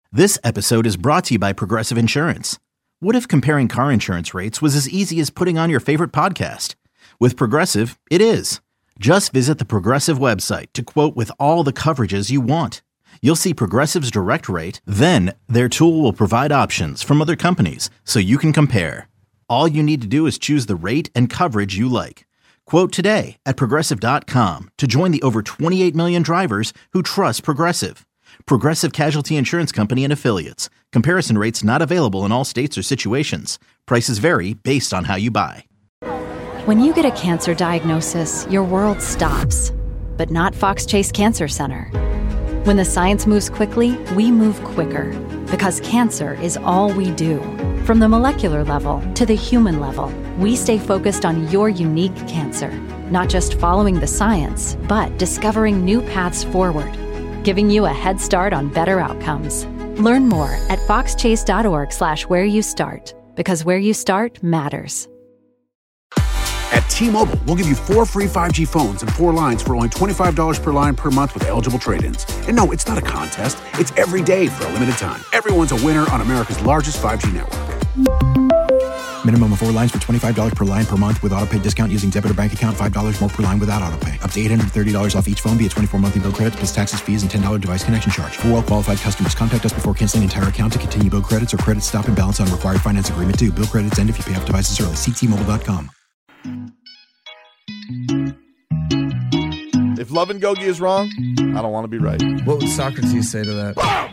This episode is brought to you by Progressive Insurance. What if comparing car insurance rates was as easy as putting on your favorite podcast? With Progressive, it is. Just visit the Progressive website to quote with all the coverages you want. You'll see Progressive's direct rate, then their tool will provide options from other companies so you can compare. All you need to do is choose the rate and coverage you like. Quote today at Progressive.com to join the over 28 million drivers who trust Progressive. Progressive Casualty Insurance Company and Affiliates. Comparison rates not available in all states or situations. Prices vary based on how you buy. When you get a cancer diagnosis, your world stops. But not Fox Chase Cancer Center. When the science moves quickly, we move quicker. Because cancer is all we do. From the molecular level to the human level, we stay focused on your unique cancer. Not just following the science, but discovering new paths forward. Giving you a head start on better outcomes. Learn more at foxchase.org/where you start, because where you start matters. At T-Mobile, we'll give you 4 free 5G phones and 4 lines for only $25 per line per month with eligible trade-ins. And no, it's not a contest. It's every day for a limited time. Everyone's a winner on America's largest 5G network. Minimum of 4 lines for $25 per line per month with autopay discount using debit or bank account. $5 more per line without autopay. Up to $830 off each phone via 24 monthly bill credits plus taxes, fees, and $10 device connection charge. For well-qualified customers, contact us before canceling entire account to continue bill credits or credit stop and balance on required finance agreement due. Bill credits end if you pay off devices early. See T-Mobile.com. If love and Gogi is wrong, I don't want to be right. What would Socrates say to that?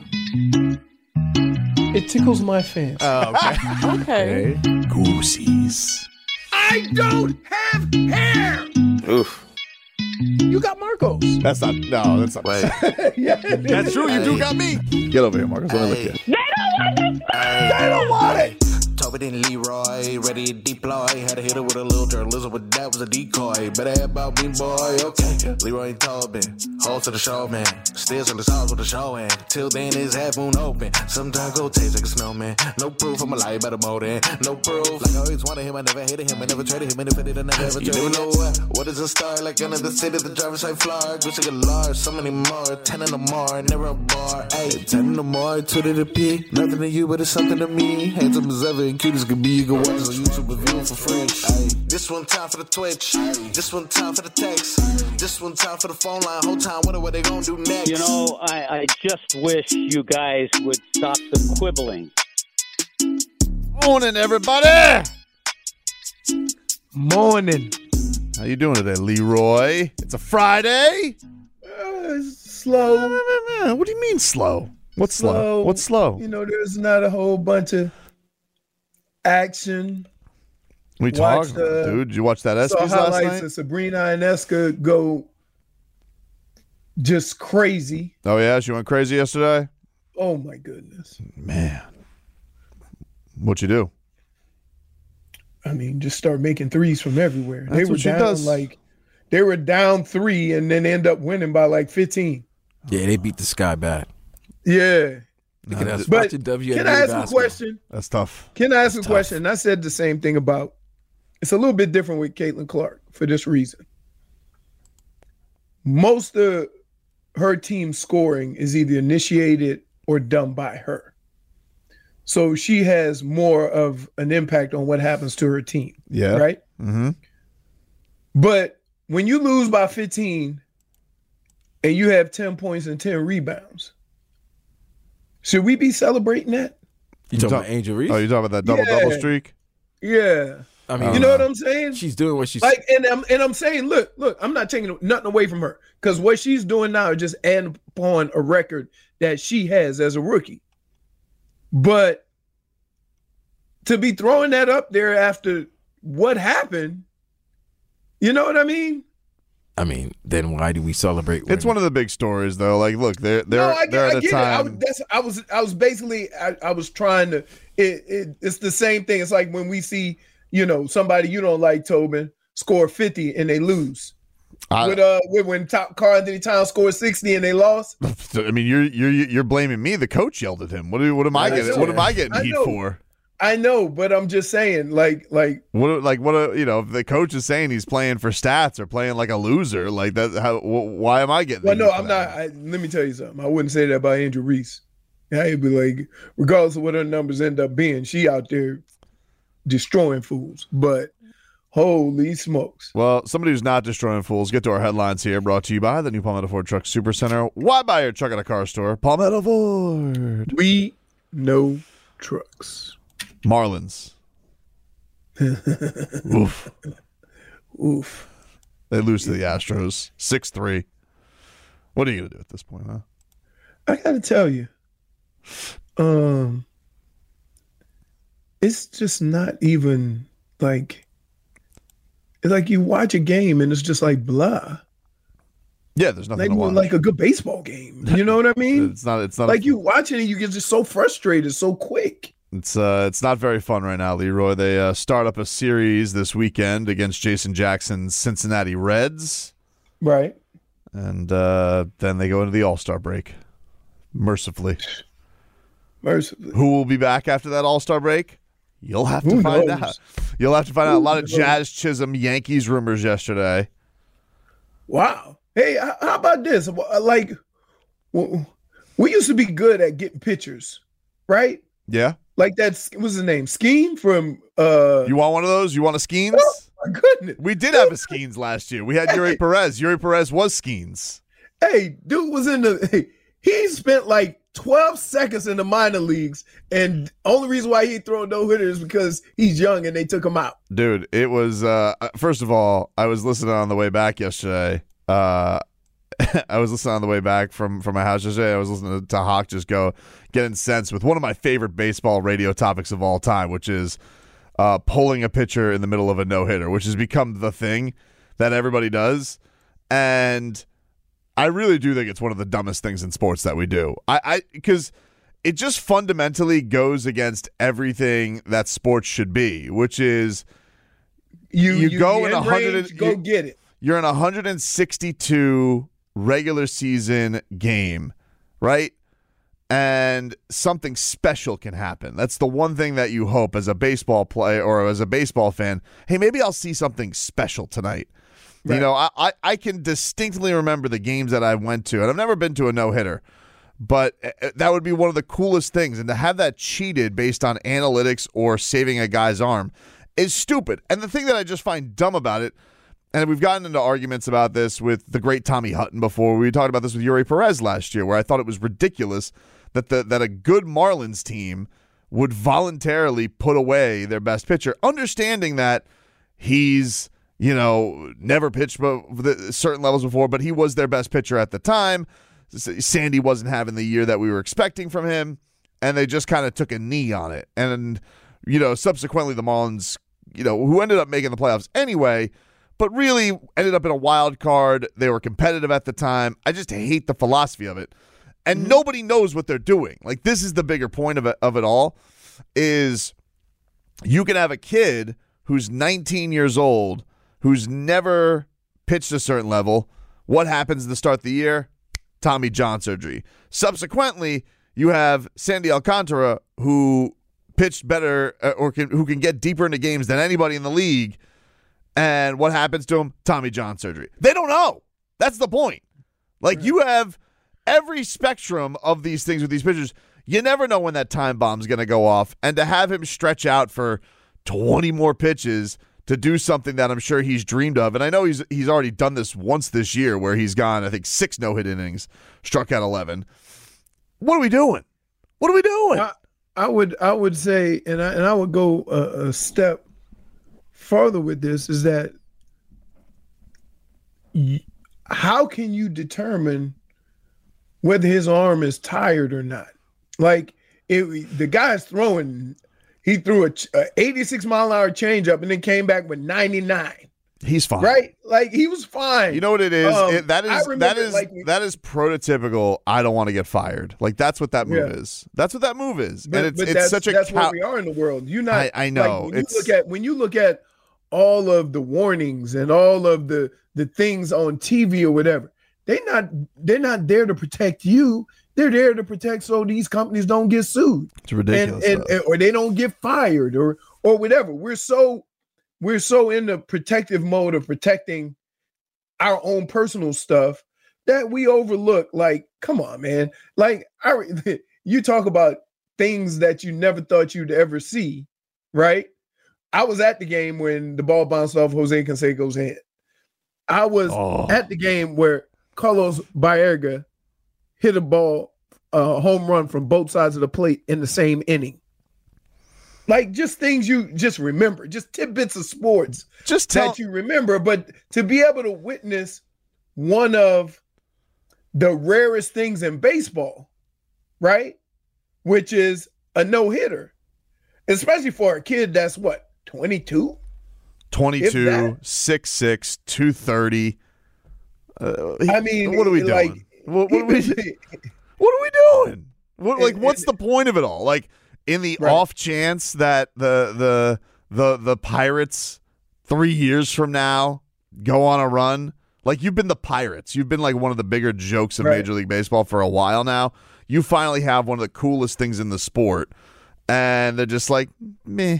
It tickles my fancy. Oh, okay. Okay. Goosies. I don't have hair. Oof. You got Marcos. That's not Wait. Yeah, That's true. You do got me. Get over here, Marcus. Let me look at you. They don't want it. Toby and Leroy, ready to deploy. Had to hit her with a little journalism, but that was a decoy. Better have about me, boy. Okay. Leroy and Toby, hold to the show, man. Still in the stars with the show, and till then it's half moon open. Sometimes go taste like a snowman. No proof, I'm a lie about a motor. No proof. Like I always wanted him, I never hated him, I never traded him, and if I did, I never ever traded him. You never know what is a star like another city, the driver's side floor. Gucci got large, so many more. 10 in the more, never a bar. Ay, 10 in the more, 2 to the P. Nothing to you, but it's something to me. Handsome as ever and cute as could be. You can watch us on YouTube and view it for free. Ay, this one time for the Twitch. This one time for the text. This one time for the phone line. Whole time, wonder what they gonna do next. You know, I just wish you guys would stop the quibbling. Morning, everybody. Morning. How you doing today, Leroy? It's a Friday. Slow. What do you mean slow? What's slow? What's slow? You know, there's not a whole bunch of action. We talking about, dude? Did you watch that ESPYs last highlights night? of Sabrina Ionescu go just crazy. Oh yeah, she went crazy yesterday. Oh my goodness, man! What you do? I mean, just start making threes from everywhere. That's they were what she down does. they were down 3 and then end up winning by like 15. Yeah, they beat the Sky bad. Yeah. But can I ask a question? That's tough. Can I ask a question? I said the same thing about. It's a little bit different with Caitlin Clark for this reason. Most of her team scoring is either initiated or done by her. So she has more of an impact on what happens to her team. Yeah. Right? Mm-hmm. But when you lose by 15 and you have 10 points and 10 rebounds, should we be celebrating that? You talking about Angel Reese? Oh, you talking about that double streak? Yeah. I mean, you know what I'm saying? She's doing what she's like, and I'm saying, look, I'm not taking nothing away from her because what she's doing now is just adding upon a record that she has as a rookie. But to be throwing that up there after what happened, you know what I mean? I mean, then why do we celebrate? It's one of the big stories, though. Like, look, they're at a time. I was basically I was trying to. It's the same thing. It's like when we see, you know, somebody you don't like, Tobin, score 50 and they lose. When Carl Anthony Towns scored 60 and they lost. I mean, you're blaming me. The coach yelled at him. What am I getting? What am I getting heat for? I know, but I'm just saying, if the coach is saying he's playing for stats or playing like a loser, like that, why am I getting? Well, no, I'm not. Let me tell you something. I wouldn't say that about Angel Reese. I'd be like, regardless of what her numbers end up being, she out there destroying fools. But holy smokes. Well, somebody who's not destroying fools, get to our headlines here, brought to you by the new Palmetto Ford Truck Super Center. Why buy your truck at a car store? Palmetto Ford. We know trucks. Marlins. Oof. Oof. They lose to the Astros 6-3. What are you going to do at this point, huh? I got to tell you, it's just not even like, it's like you watch a game and it's just like blah. Yeah, there's nothing like, to watch. Like a good baseball game. You know what I mean? It's not like you watching it, you get just so frustrated so quick. It's not very fun right now, Leroy. They start up a series this weekend against Jason Jackson's Cincinnati Reds. Right. And then they go into the All-Star break. Mercifully. Who will be back after that All-Star break? You'll have to find out. You'll have to find out. A lot of Jazz Chisholm Yankees rumors yesterday. Wow. Hey, how about this? Like, we used to be good at getting pictures, right? Yeah. Like what's his name? Skeen from You want one of those? You want a Skeens? Oh my goodness. We did have a Skeens last year. We had Yuri Perez. Yuri Perez was Skeens. Hey, dude was he spent like 12 seconds in the minor leagues, and only reason why he throw no hitter is because he's young and they took him out. Dude, it was first of all, I was listening on the way back yesterday. I was listening on the way back from my house yesterday. I was listening to Hawk just go get incensed with one of my favorite baseball radio topics of all time, which is pulling a pitcher in the middle of a no-hitter, which has become the thing that everybody does. And I really do think it's one of the dumbest things in sports that we do. Because it just fundamentally goes against everything that sports should be, which is you go in 100 go get it. You're in a 162 regular season game, right? And something special can happen. That's the one thing that you hope as a baseball player or as a baseball fan. Hey, maybe I'll see something special tonight. Right. You know, I can distinctly remember the games that I went to, and I've never been to a no-hitter, but that would be one of the coolest things. And to have that cheated based on analytics or saving a guy's arm is stupid. And the thing that I just find dumb about it, and we've gotten into arguments about this with the great Tommy Hutton before. We talked about this with Yuri Perez last year, where I thought it was ridiculous that that a good Marlins team would voluntarily put away their best pitcher, understanding that he's, you know, never pitched certain levels before, but he was their best pitcher at the time. Sandy wasn't having the year that we were expecting from him, and they just kind of took a knee on it. And, you know, subsequently the Marlins, you know, who ended up making the playoffs anyway, but really ended up in a wild card. They were competitive at the time. I just hate the philosophy of it. And nobody knows what they're doing. Like, this is the bigger point of it all, is you can have a kid who's 19 years old, who's never pitched a certain level. What happens to start the year? Tommy John surgery. Subsequently, you have Sandy Alcantara, who pitched better who can get deeper into games than anybody in the league. And what happens to him? Tommy John surgery. They don't know. That's the point. Like, you have every spectrum of these things with these pitchers. You never know when that time bomb's going to go off. And to have him stretch out for 20 more pitches to do something that I'm sure he's dreamed of. And I know he's already done this once this year where he's gone, I think, 6 no-hit innings, struck out 11. What are we doing? What are we doing? I would say, and I would go a step further with this, is that how can you determine whether his arm is tired or not? Like, the guy's throwing, he threw a 86-mile-an-hour changeup and then came back with 99. He's fine, right? Like, he was fine. You know what it is? That is prototypical. I don't want to get fired. Like, that's what that move is. That's what that move is. But, and it's such a. That's where we are in the world. You're not. I know. Like, when you look at all of the warnings and all of the things on TV or whatever, they're not there to protect you. They're there to protect so these companies don't get sued. It's ridiculous, and or they don't get fired or whatever. We're so in the protective mode of protecting our own personal stuff that we overlook. Like, come on, man. Like, you talk about things that you never thought you'd ever see, right? I was at the game when the ball bounced off Jose Canseco's head. I was at the game where Carlos Baerga hit a ball, home run from both sides of the plate in the same inning. Like, just things you just remember, just tidbits of sports that you remember. But to be able to witness one of the rarest things in baseball, right? Which is a no-hitter, especially for a kid that's what, 22? 22, 6'6", 230. I mean, what are we doing? What are we doing? What's the point of it all? Like, in the off chance that the Pirates 3 years from now go on a run, like, you've been the Pirates. You've been like one of the bigger jokes of Major League Baseball for a while now. You finally have one of the coolest things in the sport, and they're just like, meh.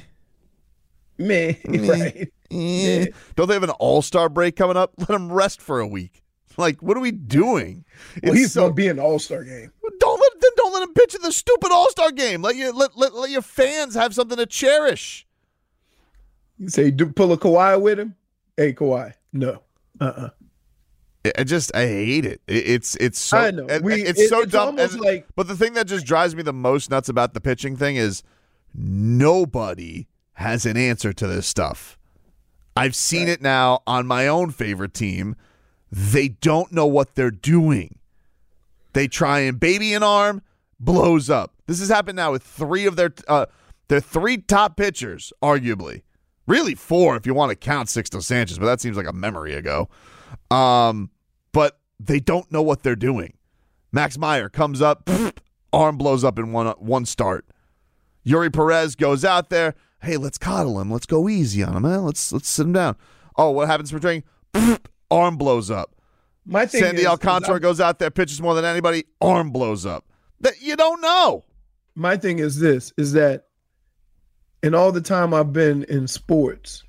Right. Don't they have an all-star break coming up? Let them rest for a week. Like, what are we doing? Well, he's going to be in the all-star game. Don't let him pitch in the stupid all-star game. Let your fans have something to cherish. You say, pull a Kawhi with him? Hey, Kawhi, no. I hate it. It's so, I know. It's so dumb. But the thing that just drives me the most nuts about the pitching thing is nobody has an answer to this stuff. I've seen it now on my own favorite team. They don't know what they're doing. They try and baby an arm, blows up. This has happened now with three of their three top pitchers, arguably. Really four if you want to count Sixto Sanchez, but that seems like a memory ago. But they don't know what they're doing. Max Meyer comes up, arm blows up in one start. Yuri Perez goes out there. Hey, let's coddle him. Let's go easy on him, man. Let's sit him down. Oh, what happens for training? Arm blows up. My thing Sandy Alcantara goes out there, pitches more than anybody. Arm blows up. That you don't know. My thing is this: is that in all the time I've been in sports,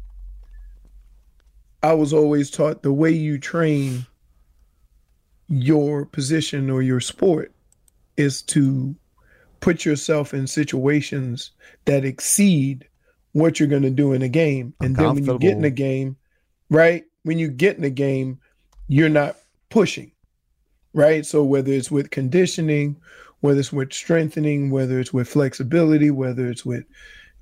I was always taught the way you train your position or your sport is to put yourself in situations that exceed what you're going to do in a game. And then when you get in a game, right? When you get in a game, you're not pushing, right? So whether it's with conditioning, whether it's with strengthening, whether it's with flexibility, whether it's with,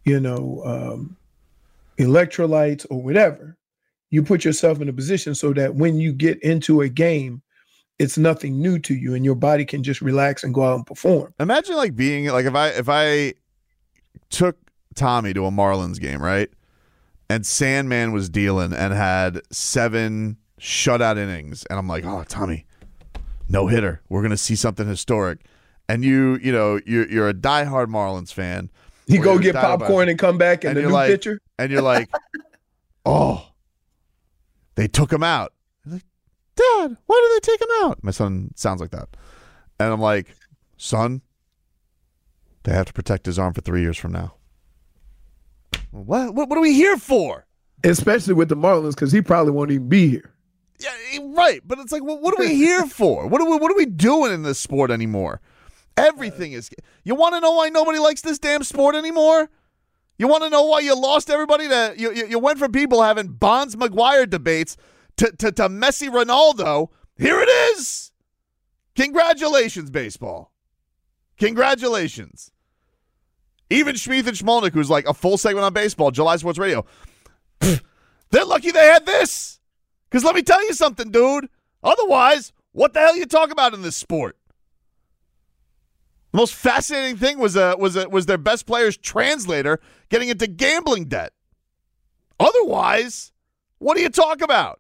electrolytes or whatever, you put yourself in a position so that when you get into a game, it's nothing new to you and your body can just relax and go out and perform. Imagine being if I took Tommy to a Marlins game, right? And Sandman was dealing and had 7 shutout innings. And I'm like, oh, Tommy, no hitter. We're going to see something historic. And you're a diehard Marlins fan. You go get popcorn and come back and the new pitcher. And you're like, oh, they took him out. Like, Dad, why did they take him out? My son sounds like that. And I'm like, son, they have to protect his arm for 3 years from now. What are we here for? Especially with the Marlins, because he probably won't even be here. Yeah, right. But it's like, what are we here for? What are we doing in this sport anymore? Everything is. You want to know why nobody likes this damn sport anymore? You want to know why you lost everybody? You went from people having Bonds McGuire debates to Messi Ronaldo. Here it is. Congratulations, baseball. Congratulations. Even Schmeeth and Schmolnick, who's like a full segment on baseball, July Sports Radio. They're lucky they had this. Because let me tell you something, dude. Otherwise, what the hell you talk about in this sport? The most fascinating thing was their best player's translator getting into gambling debt. Otherwise, what do you talk about?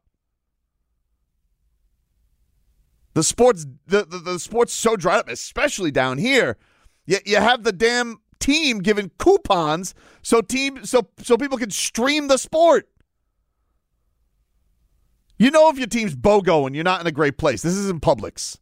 The sport's so dried up, especially down here. You have the damn team giving coupons so people can stream the sport. You know if your team's BOGO and you're not in a great place. This isn't Publix.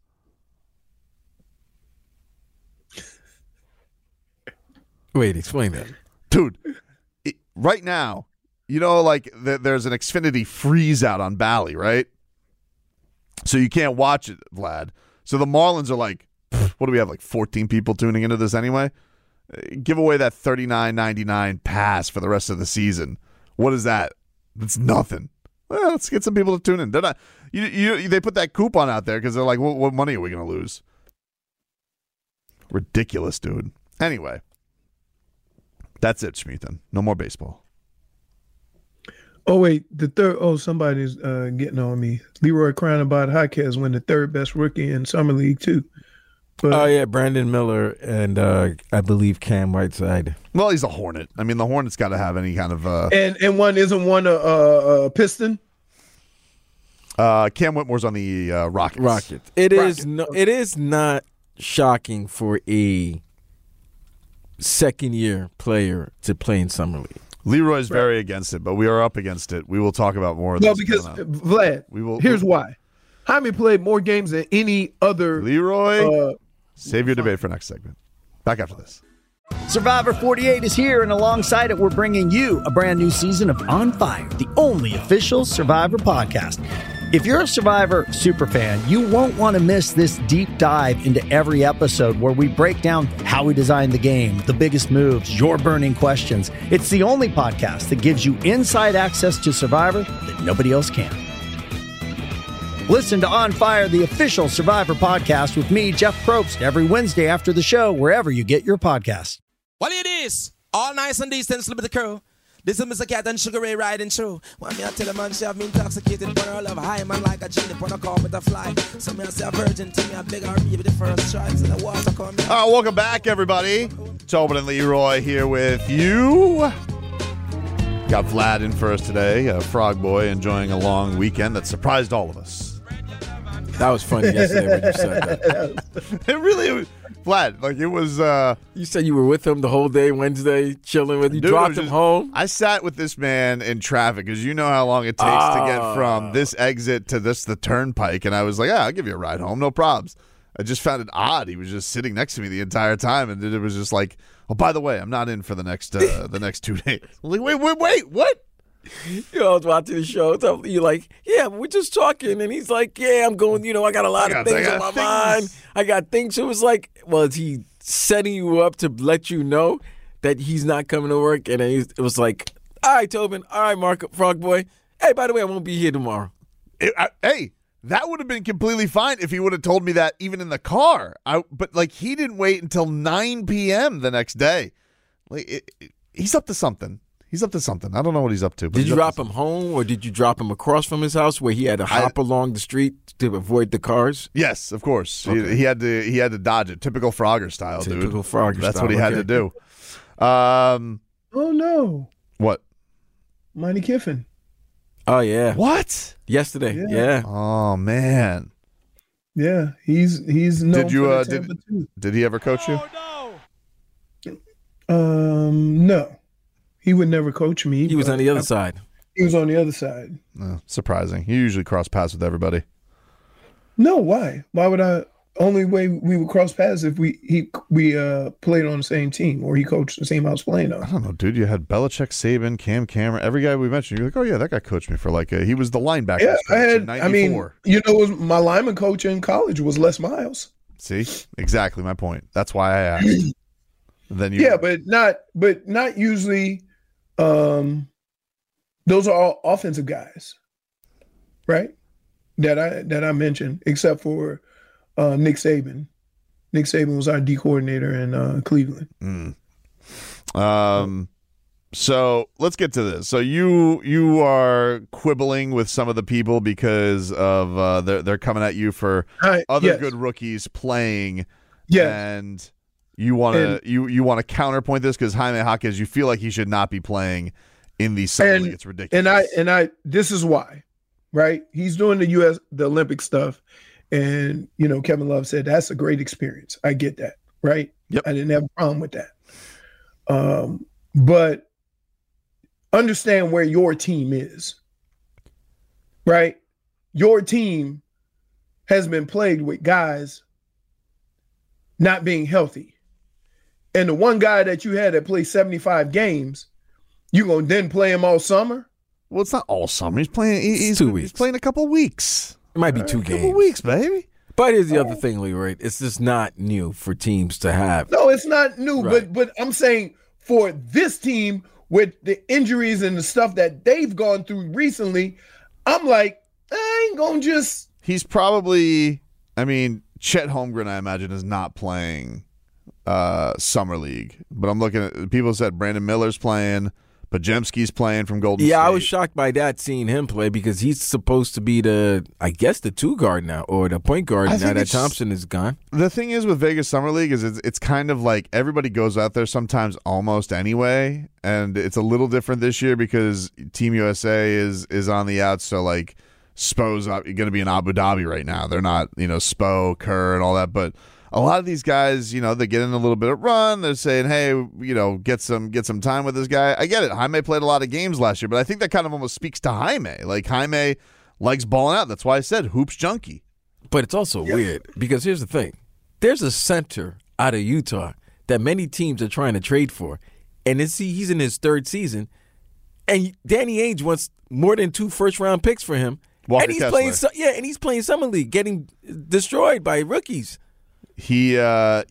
Wait, explain that. Dude, right now, there's an Xfinity freeze out on Bally, right? So you can't watch it, Vlad. So the Marlins are like, What do we have, like 14 people tuning into this anyway? Give away that $39.99 pass for the rest of the season. What is that? That's nothing. Well, let's get some people to tune in. They're not. They put that coupon out there because they're like, what money are we going to lose? Ridiculous, dude. Anyway, that's it, Schmeathan. No more baseball. Oh, wait. The third. Oh, somebody's getting on me. Leroy crying about Jaquez win the third best rookie in Summer League, too. But, oh, yeah. Brandon Miller and I believe Cam Whiteside. Well, he's a Hornet. I mean, the Hornet's got to have any kind of. And one isn't one a Piston? Cam Whitmore's on the Rockets. It is not shocking for a second-year player to play in Summer League. Leroy's very against it, but we are up against it. We will talk about more of this. No, because, Vlad, here's why. Jaime played more games than any other. Leroy, save your debate for next segment. Back after this. Survivor 48 is here, and alongside it, we're bringing you a brand new season of On Fire, the only official Survivor podcast. If you're a Survivor superfan, you won't want to miss this deep dive into every episode where we break down how we designed the game, the biggest moves, your burning questions. It's the only podcast that gives you inside access to Survivor that nobody else can. Listen to On Fire, the official Survivor podcast with me, Jeff Probst, every Wednesday after the show, wherever you get your podcasts. Well, it is all nice and decent, slip of the crew. This is Mr. Cat and Sugar Ray riding through. When me I tell a man she have me intoxicated, but her love high man like a genie, when I call with a fly. So me I say a virgin to me, I beg her baby the first choice, and the water come. All right, welcome back, everybody. Tobin and Leroy here with you. Got Vlad in for us today, Frog Boy enjoying a long weekend that surprised all of us. That was funny yesterday when you said that. It really, Vlad, like it was. You said you were with him the whole day Wednesday, chilling with you, dropped him home. I sat with this man in traffic because you know how long it takes to get from this exit to the turnpike, and I was like, I'll give you a ride home, no problems. I just found it odd. He was just sitting next to me the entire time, and it was just like, oh, by the way, I'm not in for the next 2 days. I'm like, wait, what? You know, I was watching the show. So you're like, yeah, we're just talking. And he's like, yeah, I'm going, I got a lot of things on my mind. I got things. It was like, well, is he setting you up to let you know that he's not coming to work? And it was like, all right, Tobin. All right, Mark, Frog Boy. Hey, by the way, I won't be here tomorrow. Hey, that would have been completely fine if he would have told me that even in the car. But like, he didn't wait until 9 p.m. the next day. Like, he's up to something. He's up to something. I don't know what he's up to. But did you drop him home, or did you drop him across from his house where he had to hop along the street to avoid the cars? Yes, of course. Okay. He had to dodge it. Typical Frogger style, dude. Typical Frogger That's style. What he had to do. Oh no! What? Monty Kiffin. Oh yeah. What? Yesterday. Yeah. Oh man. Yeah, he's known. Did he ever coach you? No. He would never coach me. He was on the other side. He was on the other side. Surprising. You usually cross paths with everybody. No, why? Why would I? Only way we would cross paths if we played on the same team or he coached the same house playing on. I don't know, dude. You had Belichick, Saban, Cam Cameron, every guy we mentioned. You're like, oh yeah, that guy coached me for he was the linebacker. Yeah, I had. In 94. My lineman coach in college was Les Miles. See, exactly my point. That's why I asked. But not usually. Those are all offensive guys, right? That I mentioned, except for Nick Saban. Nick Saban was our D coordinator in Cleveland. So let's get to this. So you are quibbling with some of the people because of they're coming at you for other good rookies playing. Yes. And you want to counterpoint this because Jaime Jaquez, you feel like he should not be playing in the summer league. It's ridiculous. And I this is why, right? He's doing the Olympic stuff, and Kevin Love said that's a great experience. I get that, right? Yep. I didn't have a problem with that. But understand where your team is, right? Your team has been plagued with guys not being healthy. And the one guy that you had that played 75 games, you going to then play him all summer? Well, it's not all summer. He's playing. He's 2 weeks. He's playing a couple weeks. It might be 2 games. A couple weeks, baby. But here's the other thing, Leroy. It's just not new for teams to have. No, it's not new, Right. but I'm saying for this team with the injuries and the stuff that they've gone through recently, I'm like, I ain't gonna just. He's probably, I mean, Chet Holmgren, I imagine, is not playing Summer League. But I'm looking at, people said Brandon Miller's playing, Pajemski's playing from Golden State. Yeah, I was shocked by that, seeing him play, because he's supposed to be the 2 guard now, or the point guard now that Thompson is gone. The thing is with Vegas Summer League is it's kind of like everybody goes out there sometimes almost anyway, and it's a little different this year because Team USA is on the outs, so like Spo's going to be in Abu Dhabi right now. They're not, Spo, Kerr, and all that, but a lot of these guys, they get in a little bit of run. They're saying, hey, get some time with this guy. I get it. Jaime played a lot of games last year, but I think that kind of almost speaks to Jaime. Like, Jaime likes balling out. That's why I said hoops junkie. But it's also weird, because here's the thing. There's a center out of Utah that many teams are trying to trade for, and he's in his 3rd season, and Danny Ainge wants more than 2 first-round picks for him. Walker and he's Kessler. playing, and he's playing Summer League, getting destroyed by rookies. He had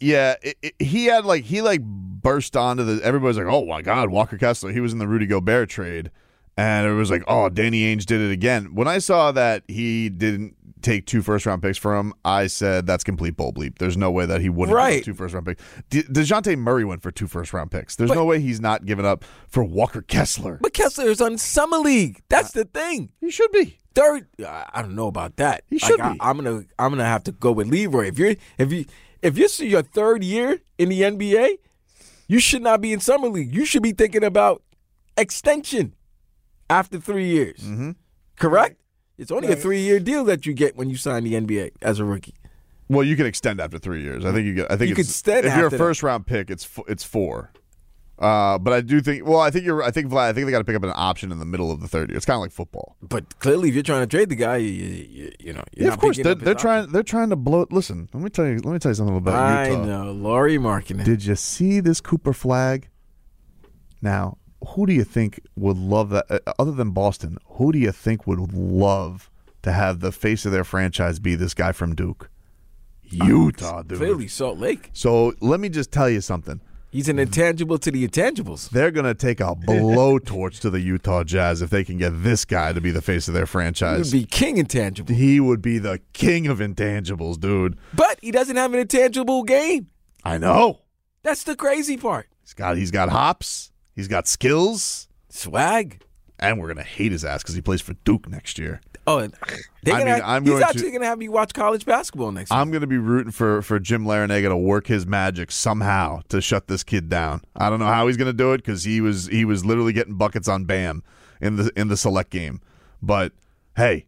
burst onto the. Everybody's like, oh my God, Walker Kessler. He was in the Rudy Gobert trade, and it was like, oh, Danny Ainge did it again. When I saw that he didn't take 2 first-round picks for him, I said that's complete bull bleep. There's no way that he wouldn't give 2 first-round picks. DeJounte Murray went for 2 first-round picks. There's no way he's not giving up for Walker Kessler. But Kessler is on Summer League. That's the thing. He should be. 3rd, I don't know about that. He should be. I'm gonna have to go with Leroy. If you see your 3rd year in the NBA, you should not be in Summer League. You should be thinking about extension after 3 years. Mm-hmm. Correct? It's only a 3-year deal that you get when you sign the NBA as a rookie. Well, you can extend after 3 years. I think you get. I think you can extend if you're a after first-round pick, it's 4. But I do think. Well, I think Vlad. I think they got to pick up an option in the middle of the 3rd year. It's kind of like football. But clearly, if you're trying to trade the guy, you're yeah, of course they're trying. They're trying to blow it. Listen, let me tell you something about Utah. I know, Laurie Markkinen. Did you see this Cooper flag? Now, who do you think would love that? Other than Boston, who do you think would love to have the face of their franchise be this guy from Duke? Utah, dude. Clearly, Salt Lake. So let me just tell you something. He's an intangible to the intangibles. They're going to take a blowtorch to the Utah Jazz if they can get this guy to be the face of their franchise. He would be king intangible. He would be the king of intangibles, dude. But he doesn't have an intangible game. I know. That's the crazy part. He's got hops. He's got skills. Swag. And we're going to hate his ass because he plays for Duke next year. Oh, he's actually going to have me watch college basketball next year. I'm going to be rooting for Jim Larinaga to work his magic somehow to shut this kid down. I don't know how he's going to do it because he was literally getting buckets on Bam in the select game. But hey,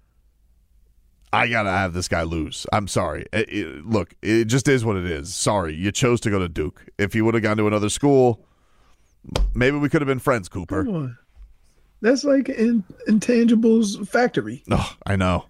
I got to have this guy lose. I'm sorry. Look, it just is what it is. Sorry, you chose to go to Duke. If you would have gone to another school, maybe we could have been friends, Cooper. Come on. That's like Intangibles Factory. Oh, I know.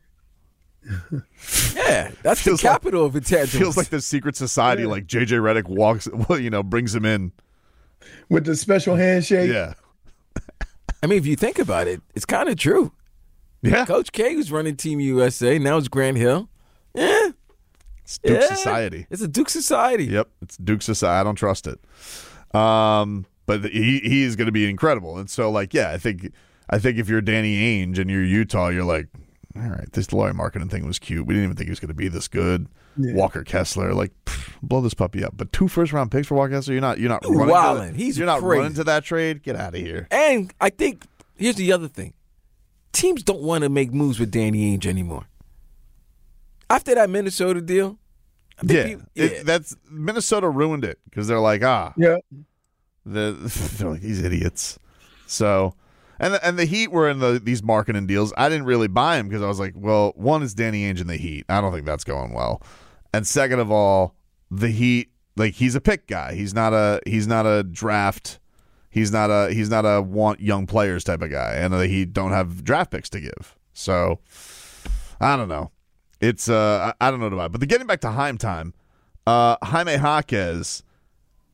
Yeah, that's the capital of intangibles. Feels like the secret society, like JJ Redick brings him in. With the special handshake. Yeah. I mean, if you think about it, it's kind of true. Yeah. Coach K was running Team USA. Now it's Grant Hill. Yeah. It's Duke Society. It's a Duke Society. Yep. It's Duke Society. I don't trust it. But he is going to be incredible. And so, like, yeah, I think if you're Danny Ainge and you're Utah, you're like, all right, this Lauri Markkinen thing was cute. We didn't even think he was going to be this good. Yeah. Walker Kessler, like, blow this puppy up. But 2 first-round picks for Walker Kessler, you're not running. You're not running to that trade. Get out of here. And I think here's the other thing: teams don't want to make moves with Danny Ainge anymore. After that Minnesota deal, that's Minnesota ruined it because they're like, they're like, these idiots. So, and the Heat were in these marketing deals. I didn't really buy them because I was like, well, one is Danny Ainge and the Heat. I don't think that's going well. And second of all, the Heat, like, he's a pick guy. He's not a draft. He's not a want young players type of guy. And the Heat don't have draft picks to give. So, I don't know. It's I don't know about it. But getting back to Jaime Jaquez.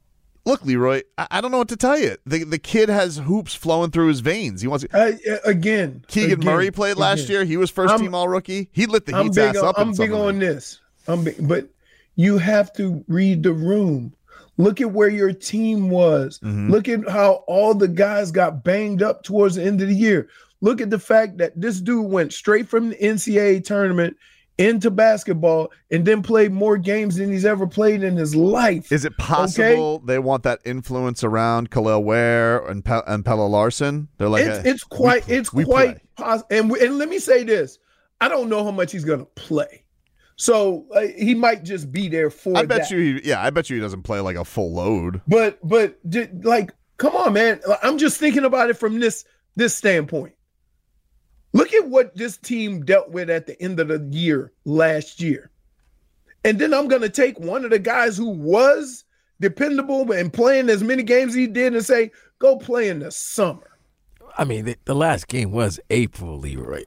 Look, Leroy, I don't know what to tell you. The kid has hoops flowing through his veins. He wants Keegan Murray played last year. He was first-team All-Rookie. He lit the Heat's ass up. I'm big on this. But you have to read the room. Look at where your team was. Mm-hmm. Look at how all the guys got banged up towards the end of the year. Look at the fact that this dude went straight from the NCAA tournament into basketball and then played more games than he's ever played in his life. Is it possible they want that influence around Khalil Ware and Pelle Larsson? They're like, it's quite possible. And let me say this: I don't know how much he's going to play, so he might just be there for. I bet you he doesn't play like a full load. But like, come on, man! I'm just thinking about it from this standpoint. Look at what this team dealt with at the end of the year last year. And then I'm going to take one of the guys who was dependable and playing as many games as he did and say, go play in the summer. I mean, the last game was April, Leroy.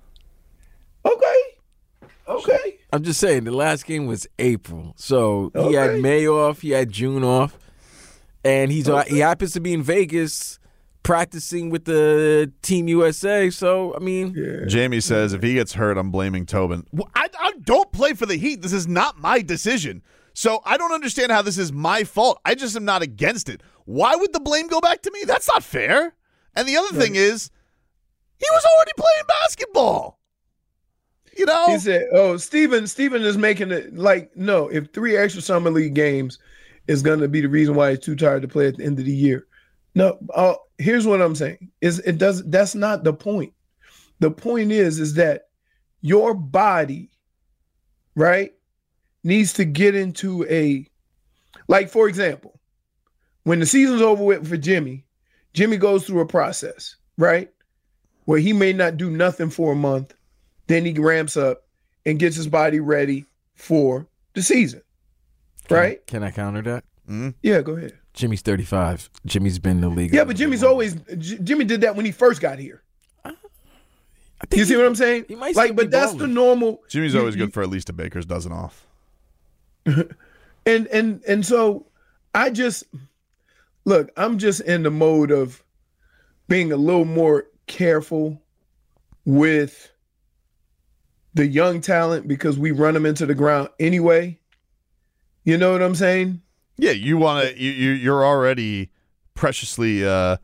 Okay. I'm just saying, the last game was April. So he had May off, he had June off, and he happens to be in Vegas practicing with the Team USA. So, I mean. Jamie says, if he gets hurt, I'm blaming Tobin. Well, I don't play for the Heat. This is not my decision. So I don't understand how this is my fault. I just am not against it. Why would the blame go back to me? That's not fair. And the other thing is, he was already playing basketball. You know? He said, Steven is making it like, no, if 3 extra summer league games is going to be the reason why he's too tired to play at the end of the year. No, here's what I'm saying. That's not the point. The point is that your body, right, needs to get into like, for example, when the season's over with for Jimmy goes through a process, right, where he may not do nothing for a month, then he ramps up and gets his body ready for the season, right? Can I counter that? Mm-hmm. Yeah, go ahead. Jimmy's 35. Jimmy's been in the league. Yeah, but Jimmy did that when he first got here. You see what I'm saying? He might like, but that's the normal. Jimmy's always good for at least a baker's dozen off. and so I'm just in the mode of being a little more careful with the young talent because we run them into the ground anyway. You know what I'm saying? Yeah, you want to. You're already preciously,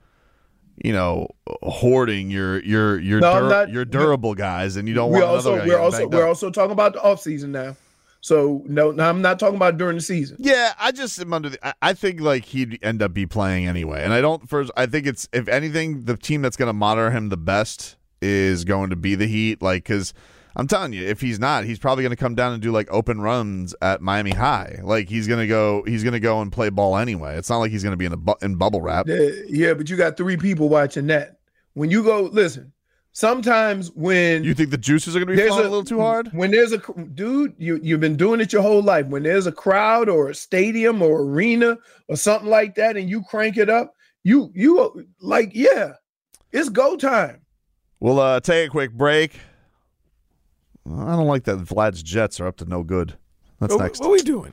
hoarding your durable guys, and you don't want another guy. We're also talking about the offseason now. So no, I'm not talking about during the season. Yeah, I just am under I think like he'd end up be playing anyway, and I think it's, if anything, the team that's going to monitor him the best is going to be the Heat, like, because. I'm telling you, if he's not, he's probably going to come down and do like open runs at Miami High. Like he's going to go and play ball anyway. It's not like he's going to be in bubble wrap. Yeah, but you got 3 people watching that. When you go, listen. Sometimes when you think the juices are going to be flowing a little too hard, when there's you've been doing it your whole life. When there's a crowd or a stadium or arena or something like that, and you crank it up, you like, yeah, it's go time. We'll take a quick break. I don't like that Vlad's Jets are up to no good. That's next. What are we doing?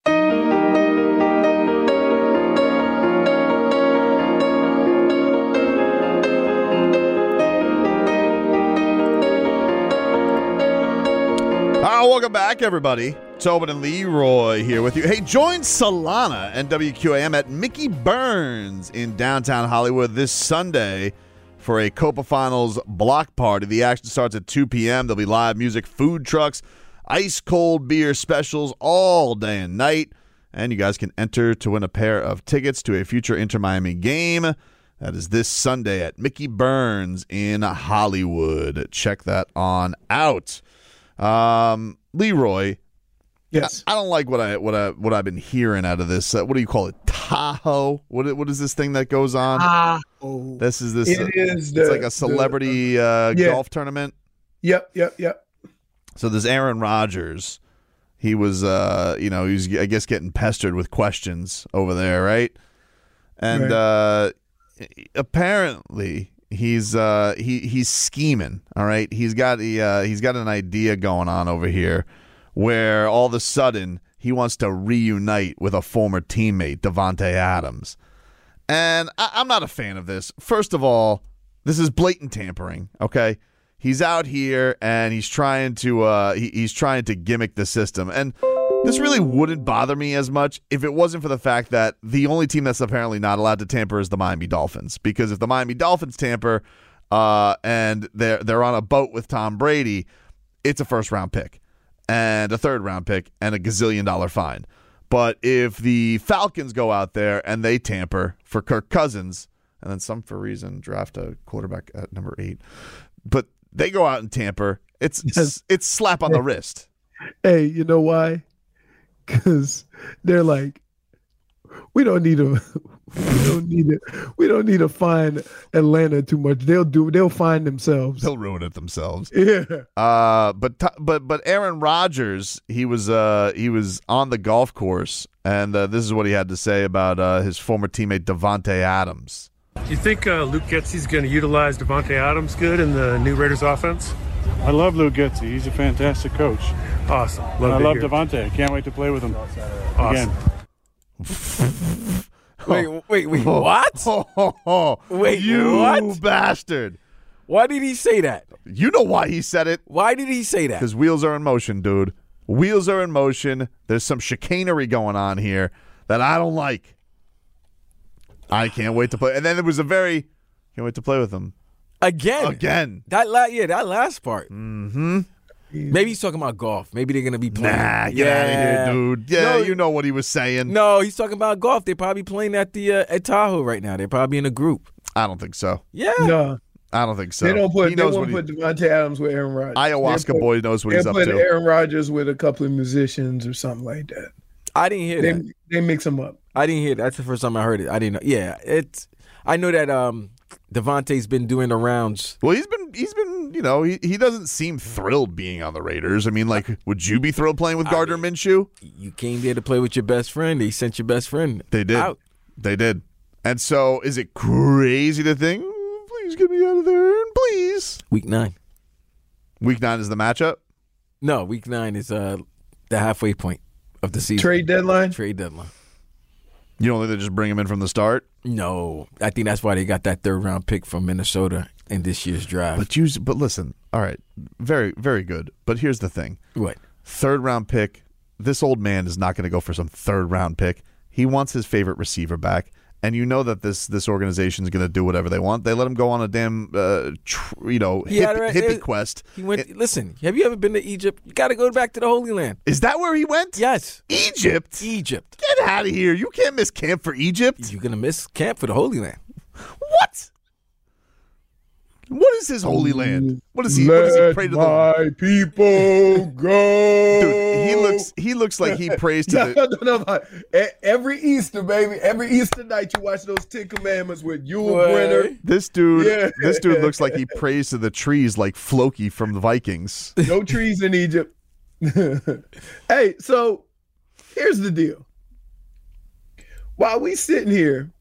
Welcome back, everybody. Tobin and Leroy here with you. Hey, join Solana and WQAM at Mickey Burns in downtown Hollywood this Sunday for a Copa Finals block party. The action starts at 2 p.m. There'll be live music, food trucks, ice-cold beer specials all day and night. And you guys can enter to win a pair of tickets to a future Inter-Miami game. That is this Sunday at Mickey Burns in Hollywood. Check that on out. Leroy, yes, I don't like what I've been hearing out of this. What do you call it? Tahoe. What is this thing that goes on? Tahoe. It's like a celebrity golf tournament. Yep. So there's Aaron Rodgers. He was, he was, I guess, getting pestered with questions over there, right? And apparently he's scheming. All right, he's got an idea going on over here, where all of a sudden he wants to reunite with a former teammate, Davante Adams. And I'm not a fan of this. First of all, this is blatant tampering, okay? He's out here and he's trying to he's trying to gimmick the system. And this really wouldn't bother me as much if it wasn't for the fact that the only team that's apparently not allowed to tamper is the Miami Dolphins. Because if the Miami Dolphins tamper and they're on a boat with Tom Brady, it's a first-round pick and a third-round pick and a gazillion-dollar fine. But if the Falcons go out there and they tamper for Kirk Cousins, and then some for reason draft a quarterback at number 8, but they go out and tamper, it's slap on the wrist. Hey, you know why? Because they're like, we don't need to fine Atlanta too much. They'll find themselves. They'll ruin it themselves. Yeah. But Aaron Rodgers, he was on the golf course, and this is what he had to say about his former teammate Davante Adams. Do you think Luke Getsy's going to utilize Davante Adams good in the new Raiders offense? I love Luke Getsy. He's a fantastic coach. Awesome. I love Davante. I can't wait to play with him again. Wait, what? Wait, you what? bastard. Why did he say that? You know why he said it. Why did he say that? Because wheels are in motion, dude. Wheels are in motion. There's some chicanery going on here that I don't like. I can't wait to play. And then there was can't wait to play with him. Again. That last part. Mm-hmm. Maybe he's talking about golf. Maybe they're going to be playing. Nah, get out of here, dude. Yeah, you know what he was saying. No, he's talking about golf. They're probably playing at Tahoe right now. They're probably in a group. I don't think so. Yeah. No. I don't think so. They won't put Davante Adams with Aaron Rodgers. Ayahuasca boy knows what he's up to. They'll put Aaron Rodgers with a couple of musicians or something like that. I didn't hear that. They mix them up. I didn't hear that. That's the first time I heard it. I didn't know. Yeah, I know that Davante's been doing the rounds. Well, he's been he doesn't seem thrilled being on the Raiders. I mean, like, would you be thrilled playing with Gardner Minshew? You came there to play with your best friend. They sent your best friend. They did. Out. They did. And so, is it crazy to think, please get me out of there, and please? Week 9. Week 9 is the matchup? No, Week 9 is the halfway point of the season. Trade deadline? Trade deadline. You don't think they just bring him in from the start? No. I think that's why they got that third-round pick from Minnesota in this year's draft. But listen, all right, very, very good. But here's the thing. What? Third-round pick. This old man is not going to go for some third-round pick. He wants his favorite receiver back. And you know that this organization is going to do whatever they want. They let him go on a damn, hippie quest. He went. Listen, have you ever been to Egypt? You got to go back to the Holy Land. Is that where he went? Yes. Egypt? Egypt. Get out of here. You can't miss camp for Egypt. You're going to miss camp for the Holy Land. What? What is his Holy Land? What is he? Let what does he pray to my people go. Dude, he looks like he prays to No. Every Easter, baby. Every Easter night you watch those 10 Commandments with Yul Brynner. This dude looks like he prays to the trees like Floki from the Vikings. No trees in Egypt. Hey, so here's the deal. While we sitting here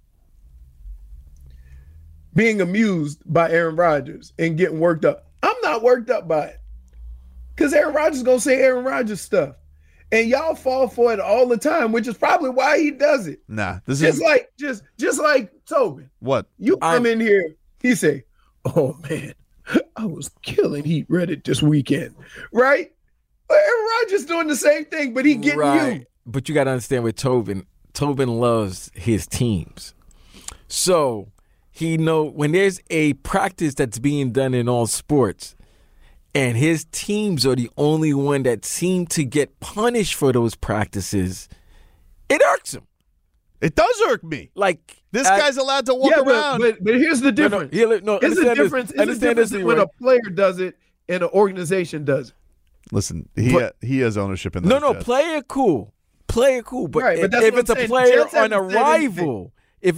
being amused by Aaron Rodgers and getting worked up, I'm not worked up by it. Because Aaron Rodgers is going to say Aaron Rodgers stuff. And y'all fall for it all the time, which is probably why he does it. Nah, just like Tobin. What? You come in here, he say, oh man, I was killing Heat Reddit this weekend. Right? Well, Aaron Rodgers doing the same thing, but he getting you. But you got to understand with Tobin loves his teams. So he know when there's a practice that's being done in all sports and his teams are the only one that seem to get punished for those practices, it irks him. It does irk me. Like this guy's allowed to walk around. But here's the difference. It's the difference when a player does it and an organization does it. Listen, he has ownership in that. No, player cool. But right, if it's a player on a rival,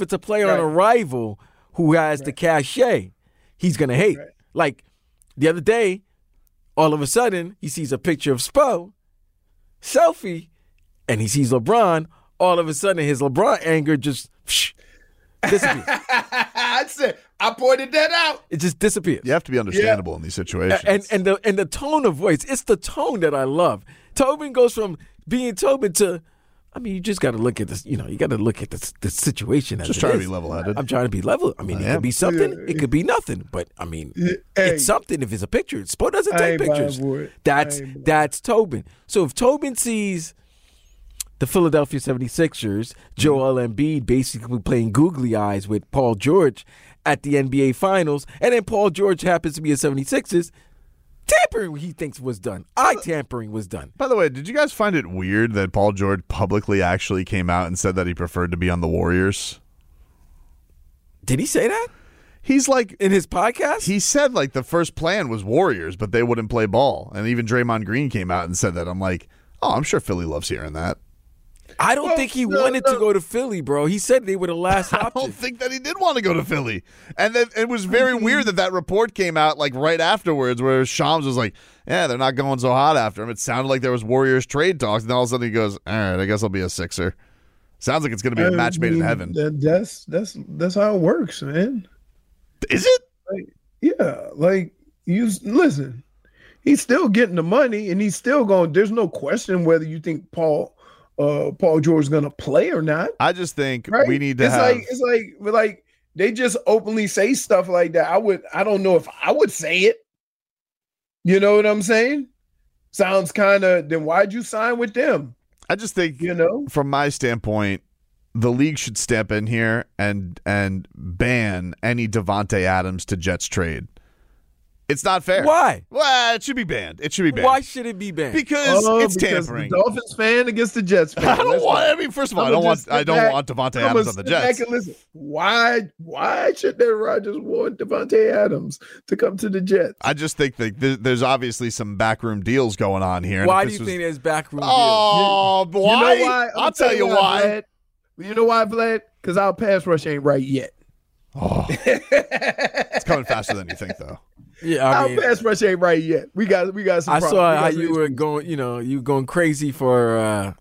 who has the cachet, he's going to hate. Right. Like the other day, all of a sudden, he sees a picture of Spo, selfie, and he sees LeBron. All of a sudden, his LeBron anger just disappears. I pointed that out. It just disappears. You have to be understandable in these situations. And the tone of voice, it's the tone that I love. Tobin goes from being Tobin to, I mean, you just got to look at this. You know, you got to look at the situation. As Just it trying to is. be level-headed. I'm trying to be level. I mean, it could be something. It could be nothing. But I mean, it's something if it's a picture. Spo doesn't take pictures. That's Tobin. So if Tobin sees the Philadelphia 76ers, Joel Embiid basically playing googly eyes with Paul George at the NBA Finals, and then Paul George happens to be a 76ers, tampering he thinks was done. Tampering was done. By the way, did you guys find it weird that Paul George publicly actually came out and said that he preferred to be on the Warriors? Did he say that? He's like in his podcast? He said like the first plan was Warriors, but they wouldn't play ball. And even Draymond Green came out and said that. I'm like, oh, I'm sure Philly loves hearing that. I don't think he wanted to go to Philly, bro. He said they were the last option. I don't think that he did want to go to Philly. And then it was very weird that report came out like right afterwards where Shams was like, yeah, they're not going so hot after him. It sounded like there was Warriors trade talks. And then all of a sudden he goes, all right, I guess I'll be a Sixer. Sounds like it's going to be a match made in heaven. That's how it works, man. Is it? You listen. He's still getting the money, and he's still going. There's no question whether you think Paul George is going to play or not. I just think right? we need to It's like they just openly say stuff like that. I don't know if I would say it. You know what I'm saying? Sounds kind of. Then why'd you sign with them? I just think, from my standpoint, the league should step in here and ban any Devontae Adams to Jets trade. It's not fair. Why? Well, it should be banned. It should be banned. Why should it be banned? Because it's tampering. The Dolphins fan against the Jets fan. First of all, I don't want Devontae Adams on the Jets. Listen, why should Aaron Rodgers want Devontae Adams to come to the Jets? I just think that there's obviously some backroom deals going on here. Why do you think there's backroom deals? Oh, why? You know why? I'll tell you why. Vlad. You know why, Vlad? Because our pass rush ain't right yet. Oh, it's coming faster than you think, though. Yeah, I mean, our pass rush ain't right yet. We got some. I saw how you were going. You going crazy for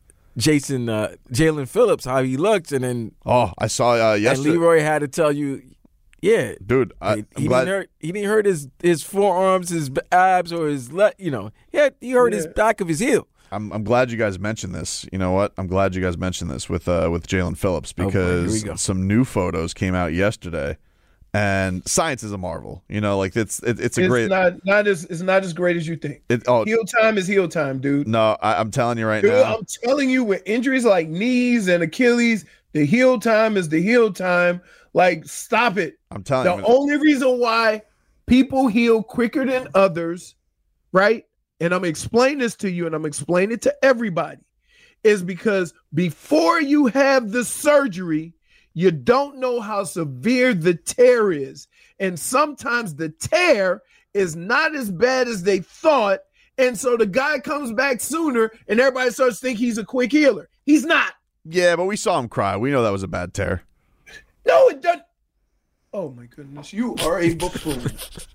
Jalen Phillips, how he looked, and then I saw yesterday. And Leroy had to tell you, yeah, dude, he didn't hurt his forearms, his abs, or his he hurt his back of his heel. I'm glad you guys mentioned this. You know what? I'm glad you guys mentioned this with Jalen Phillips because some new photos came out yesterday, and science is a marvel. It's great. It's not as great as you think. Heel time is heel time, dude. No, I'm telling you right now. I'm telling you, with injuries like knees and Achilles, the heel time is the heel time. Like, stop it. I'm telling you. The only reason why people heal quicker than others, right? And I'm explaining this to you, and I'm explaining it to everybody, is because before you have the surgery, you don't know how severe the tear is. And sometimes the tear is not as bad as they thought. And so the guy comes back sooner, and everybody starts to think he's a quick healer. He's not. Yeah, but we saw him cry. We know that was a bad tear. No, it doesn't. Oh, my goodness. You are a buffoon.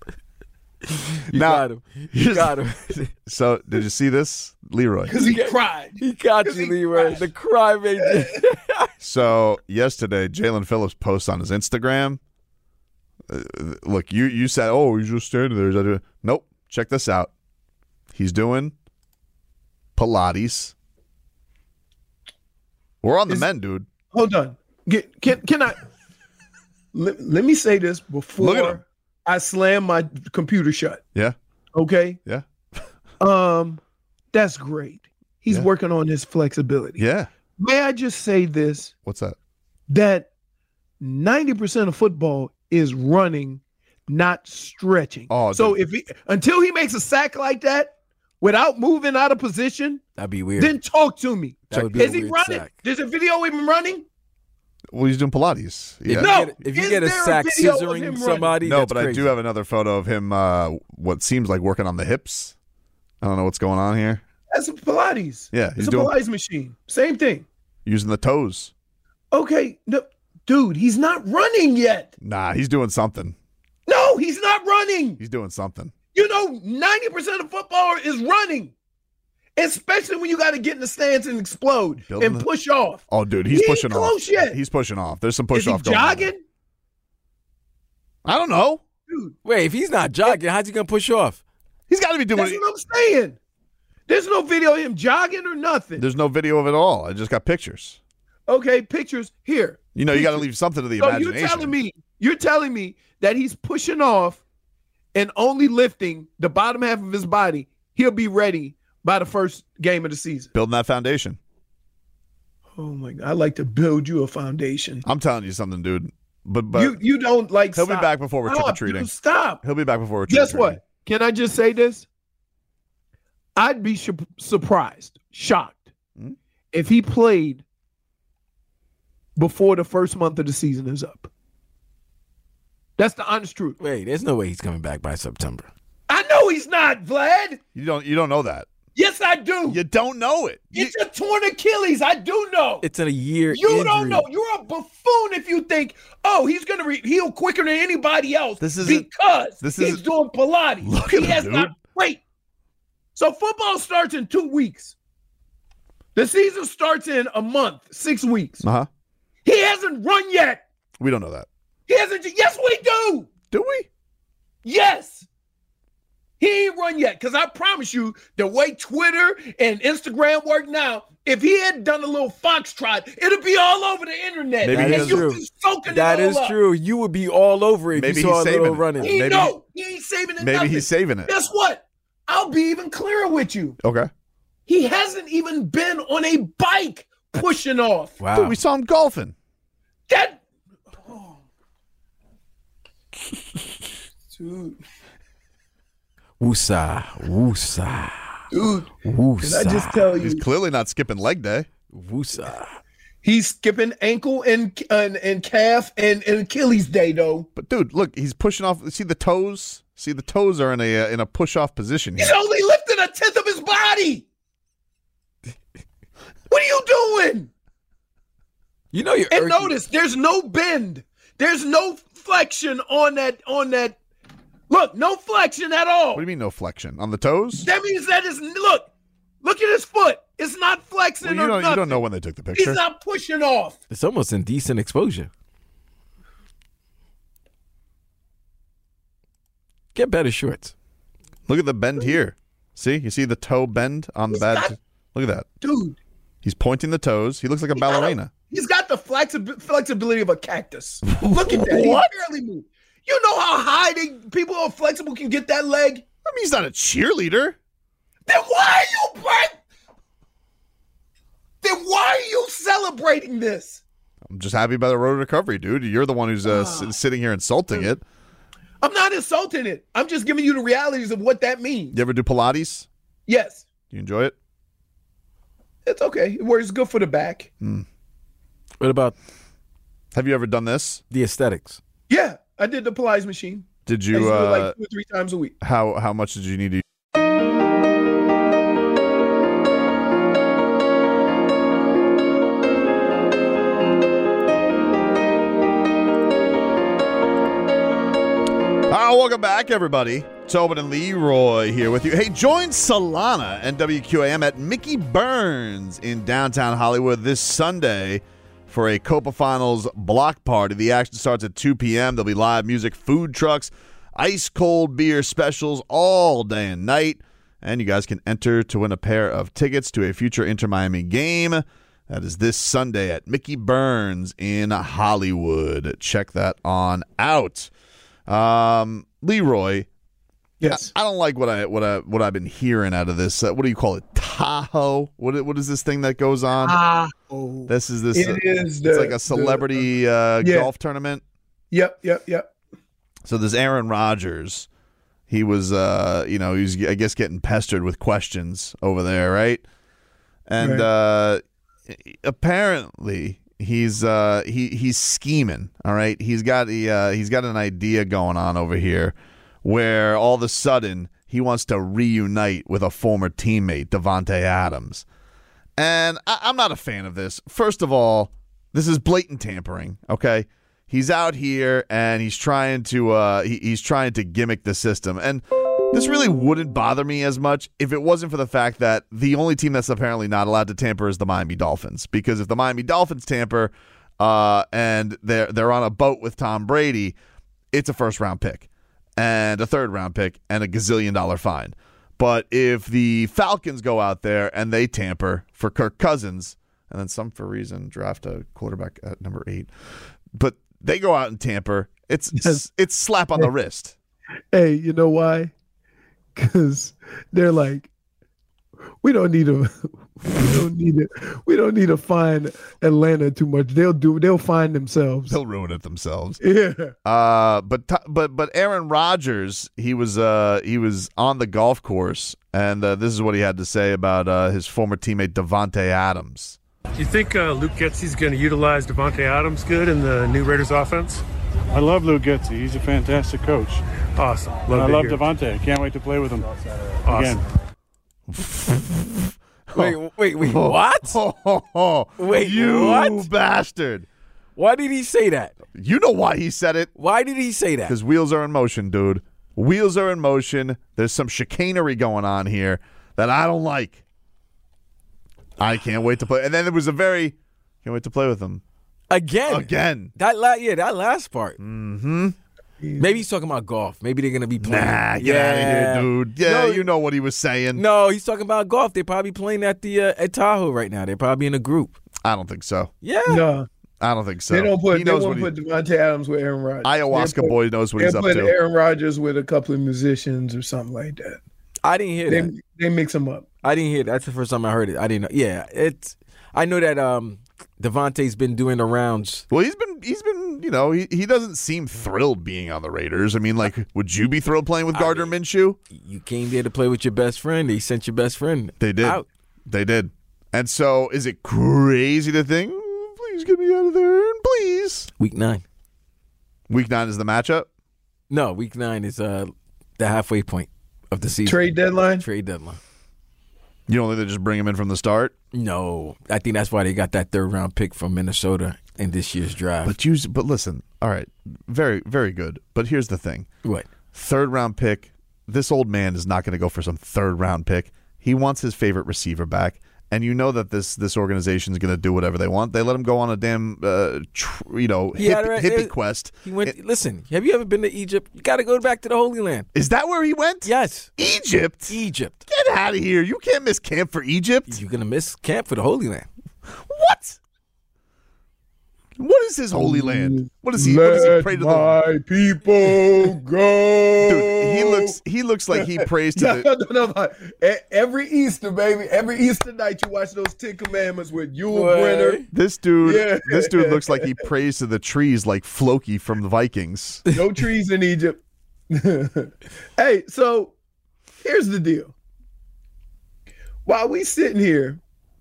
You got him. You got him. So, did you see this, Leroy? Because he cried. He got you, Leroy. The cry made you. So, yesterday, Jalen Phillips posts on his Instagram. Look, you said, oh, he's just standing there. Nope. Check this out. He's doing Pilates. We're on the men, dude. Hold on. Can I? Let me say this before I slam my computer shut. Yeah. Okay. Yeah. That's great. He's working on his flexibility. Yeah. May I just say this? What's that? That 90% of football is running, not stretching. Oh, so dude. until he makes a sack like that without moving out of position, that'd be weird. Then talk to me. Is he running? Sack. There's a video of him running. Well, he's doing Pilates. Yeah. No, if you get a sack scissoring somebody, no, that's but crazy. I do have another photo of him. What seems like working on the hips. I don't know what's going on here. That's a Pilates. Yeah, it's a Pilates machine. Same thing. Using the toes. Okay, no, dude, he's not running yet. Nah, he's doing something. No, he's not running. He's doing something. 90% of football is running. Especially when you got to get in the stance and explode and push off. Oh, dude, he's pushing off. Close yet. He's pushing off. There's some push off going jogging? On. I don't know. Dude. Wait, if he's not jogging, how's he going to push off? He's got to be doing That's what I'm saying. There's no video of him jogging or nothing. There's no video of it all. I just got pictures. Okay, pictures here. You know, you got to leave something to the imagination. You're telling me that he's pushing off and only lifting the bottom half of his body. He'll be ready by the first game of the season. Building that foundation. Oh my God! I like to build you a foundation. I'm telling you something, dude. But you don't like. He'll be back before we're trick or treating. Stop. He'll be back before we're trick or treating. Guess what? Can I just say this? I'd be surprised, shocked, if he played before the first month of the season is up. That's the honest truth. Wait, there's no way he's coming back by September. I know he's not, Vlad. You don't know that. Yes, I do. You don't know it. It's a torn Achilles. I do know. It's a year. You injury. don't know. You're a buffoon if you think, he's going to heal quicker than anybody else because he's doing Pilates. He has not. Wait. So football starts in 2 weeks. The season starts in a month, 6 weeks. Uh-huh. He hasn't run yet. We don't know that. He hasn't. Yes, we do. Do we? Yes. He ain't run yet because I promise you, the way Twitter and Instagram work now, if he had done a little foxtrot, it'll be all over the internet. Maybe that is true. That is true. You would be all over it if you saw a little running. He ain't saving it. Maybe he's saving it. Guess what? I'll be even clearer with you. Okay. He hasn't even been on a bike pushing off. Wow. Dude, we saw him golfing. Dude. Woosa. Dude. Woosa. Can I just tell you? He's clearly not skipping leg day. Woosa. He's skipping ankle and calf and Achilles day, though. But, dude, look, he's pushing off. See the toes? See, the toes are in a push-off position here. He's only lifting 1/10 of his body. What are you doing? You know you're. And notice, there's no bend. There's no flexion on that. Look, no flexion at all. What do you mean no flexion? On the toes? That means that is, look at his foot. It's not flexing or nothing. You don't know when they took the picture. He's not pushing off. It's almost indecent exposure. Get better shorts. Look at the bend here. See? You see the toe bend on the bad? Look at that. Dude. He's pointing the toes. He looks like a ballerina. He's got the flexibility of a cactus. Look at that. He barely moves. You know how high people who are flexible can get that leg? I mean, he's not a cheerleader. Then why are you celebrating this? I'm just happy about the road to recovery, dude. You're the one who's sitting here insulting it. I'm not insulting it. I'm just giving you the realities of what that means. You ever do Pilates? Yes. Do you enjoy it? It's okay. It works good for the back. What about? Have you ever done this? The aesthetics. Yeah, I did the Pilates machine. Did you? I used to do it like 2 or 3 times a week. How much did you need to? Welcome back, everybody. Tobin and Leroy here with you. Hey, join Solana and WQAM at Mickey Burns in downtown Hollywood this Sunday for a Copa Finals block party. The action starts at 2 p.m. There'll be live music, food trucks, ice-cold beer specials all day and night. And you guys can enter to win a pair of tickets to a future Inter-Miami game. That is this Sunday at Mickey Burns in Hollywood. Check that on out. Leroy, yes, I don't like what I've been hearing out of this. What do you call it? Tahoe? What is this thing that goes on? Tahoe. This is this. It's like a celebrity golf tournament. Yep. So there's Aaron Rodgers. He was, he was, I guess, getting pestered with questions over there, right? And apparently he's scheming. All right, he's got an idea going on over here, where all of a sudden he wants to reunite with a former teammate, Davante Adams. And I'm not a fan of this. First of all, this is blatant tampering. Okay, he's out here and he's trying to gimmick the system. And this really wouldn't bother me as much if it wasn't for the fact that the only team that's apparently not allowed to tamper is the Miami Dolphins. Because if the Miami Dolphins tamper and they're on a boat with Tom Brady, it's a first-round pick and a third-round pick and a gazillion-dollar fine. But if the Falcons go out there and they tamper for Kirk Cousins, and then some for reason draft a quarterback at number 8, but they go out and tamper, it's slap on the wrist. Hey, you know why? Because they're like, we don't need to find Atlanta too much. They'll find themselves. They'll ruin it themselves. Yeah. But Aaron Rodgers, he was on the golf course, and this is what he had to say about his former teammate Davante Adams. Do you think Luke Getsy's going to utilize Davante Adams good in the new Raiders offense? I love Luke Getsy. He's a fantastic coach. Awesome. I love Davante. I can't wait to play with him again. Wait, what? Wait, you what? bastard. Why did he say that? You know why he said it. Why did he say that? Because wheels are in motion, dude. Wheels are in motion. There's some chicanery going on here that I don't like. I can't wait to play. And then there was can't wait to play with him. Again. That last part. Mm-hmm. Maybe he's talking about golf. Maybe they're going to be playing. Nah, get out of here, dude. Yeah, you know what he was saying. No, he's talking about golf. They're probably playing at Tahoe right now. They're probably in a group. I don't think so. Yeah. No. I don't think so. They won't put Davante Adams with Aaron Rodgers. Ayahuasca boy knows what he's up to. They'll put Aaron Rodgers with a couple of musicians or something like that. I didn't hear that. They mix them up. I didn't hear that. That's the first time I heard it. I didn't know. Yeah, I know that Davante's been doing the rounds. Well, he's been he doesn't seem thrilled being on the Raiders. I mean, like, would you be thrilled playing with Gardner Minshew? You came there to play with your best friend. They sent your best friend. They did. Out. They did. And so, is it crazy to think, please get me out of there, please? Week 9. Week 9 is the matchup? No, Week 9 is the halfway point of the season. Trade deadline? Trade deadline. You don't think they just bring him in from the start? No. I think that's why they got that 3rd round pick from Minnesota in this year's draft. But listen, all right, very, very good. But here's the thing. What? 3rd round pick. This old man is not going to go for some 3rd round pick. He wants his favorite receiver back. And you know that this organization is going to do whatever they want. They let him go on a damn, hippie quest. He went. Listen, have you ever been to Egypt? You got to go back to the Holy Land. Is that where he went? Yes. Egypt? Egypt. Get out of here. You can't miss camp for Egypt. You're going to miss camp for the Holy Land. What? What is his Holy Land? What does he pray to my people go? Dude, he looks like he prays to No. Every Easter, baby. Every Easter night you watch those 10 Commandments with Yul Brynner. This dude looks like he prays to the trees like Floki from the Vikings. No trees in Egypt. Hey, so here's the deal. While we sitting here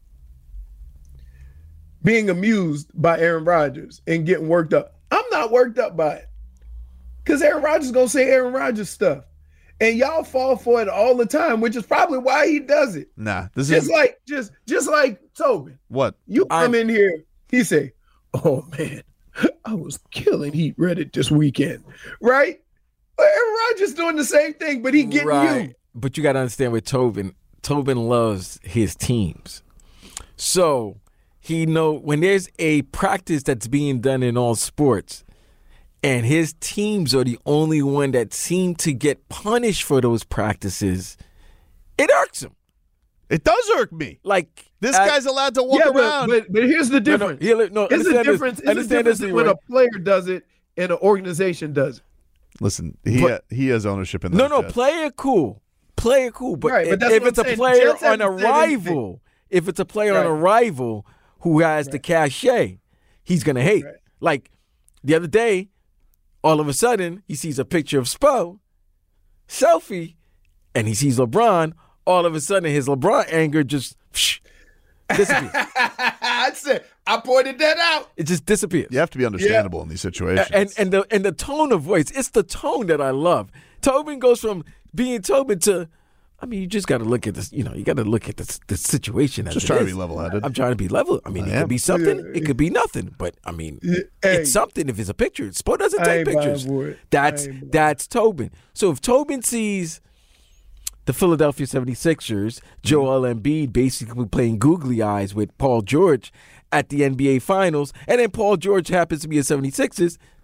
being amused by Aaron Rodgers and getting worked up, I'm not worked up by it. Because Aaron Rodgers is going to say Aaron Rodgers stuff. And y'all fall for it all the time, which is probably why he does it. Nah. Just like Tobin. What? You come in here, he say, oh, man, I was killing Heat Reddit this weekend. Right? Well, Aaron Rodgers doing the same thing, but he getting you. But you got to understand with Tobin loves his teams. So he know when there's a practice that's being done in all sports and his teams are the only one that seem to get punished for those practices, it irks him. It does irk me. Like this guy's allowed to walk around. But here's the difference. It's a difference when a player does it and an organization does it. Listen, he has ownership in those No, Jets. player cool. But right, if it's a player on a rival, on a rival who has the cachet, he's going to hate. Right. Like the other day, all of a sudden, he sees a picture of Spo, selfie, and he sees LeBron. All of a sudden, his LeBron anger just disappears. I pointed that out. It just disappears. You have to be understandable in these situations. And the tone of voice, it's the tone that I love. Tobin goes from being Tobin to, I mean, you just got to look at this. You got to look at the situation. Just trying to be level-headed. I'm trying to be level. I mean, it could be something. It could be nothing. But I mean, it's something if it's a picture. Spo doesn't take pictures. That's Tobin. So if Tobin sees the Philadelphia 76ers, Joel Embiid basically playing googly eyes with Paul George at the NBA Finals, and then Paul George happens to be a 76ers,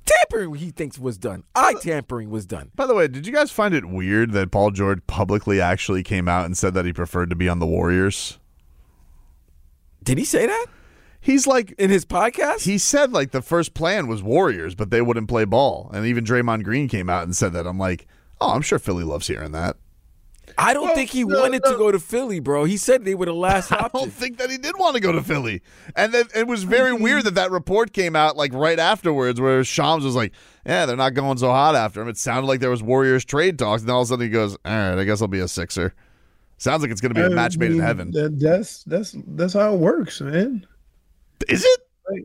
Tampering, he thinks, was done. Eye tampering was done. By the way, did you guys find it weird that Paul George publicly actually came out and said that he preferred to be on the Warriors? Did he say that? He's like, in his podcast? He said like the first plan was Warriors, but they wouldn't play ball. And even Draymond Green came out and said that. I'm like, oh, I'm sure Philly loves hearing that. I don't think he wanted to go to Philly, bro. He said they were the last option. I don't think that he did want to go to Philly. And then it was very weird that report came out like right afterwards where Shams was like, yeah, they're not going so hot after him. It sounded like there was Warriors trade talks. And then all of a sudden he goes, all right, I guess I'll be a Sixer. Sounds like it's going to be a match made in heaven. That's how it works, man. Is it?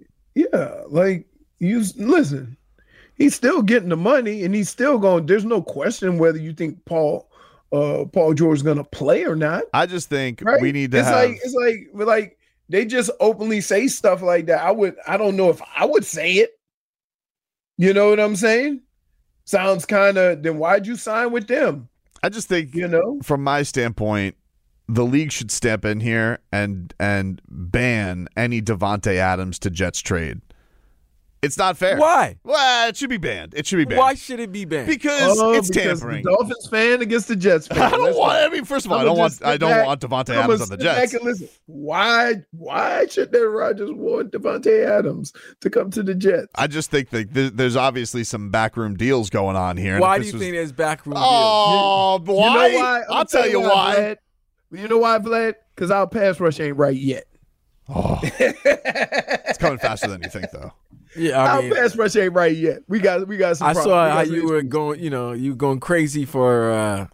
You listen. He's still getting the money, and he's still going. There's no question whether you think Paul George is going to play or not. I just think we need to It's like they just openly say stuff like that. I don't know if I would say it. You know what I'm saying? Sounds kind of. Then why'd you sign with them? I just think, from my standpoint, the league should step in here and ban any Davante Adams to Jets trade. It's not fair. Why? Well, it should be banned. Why should it be banned? Because it's tampering. The Dolphins fan against the Jets fan. First of all, I don't want Davante Adams on the Jets. Listen, why should Aaron Rodgers want Davante Adams to come to the Jets? I just think that there's obviously some backroom deals going on here. Why do you think there's backroom deals? Oh, why? You know why? I'll tell you why. Vlad. You know why, Vlad? Because our pass rush ain't right yet. Oh, it's coming faster than you think, though. Yeah, our pass rush ain't right yet. We got some. I saw how you were going. You going crazy for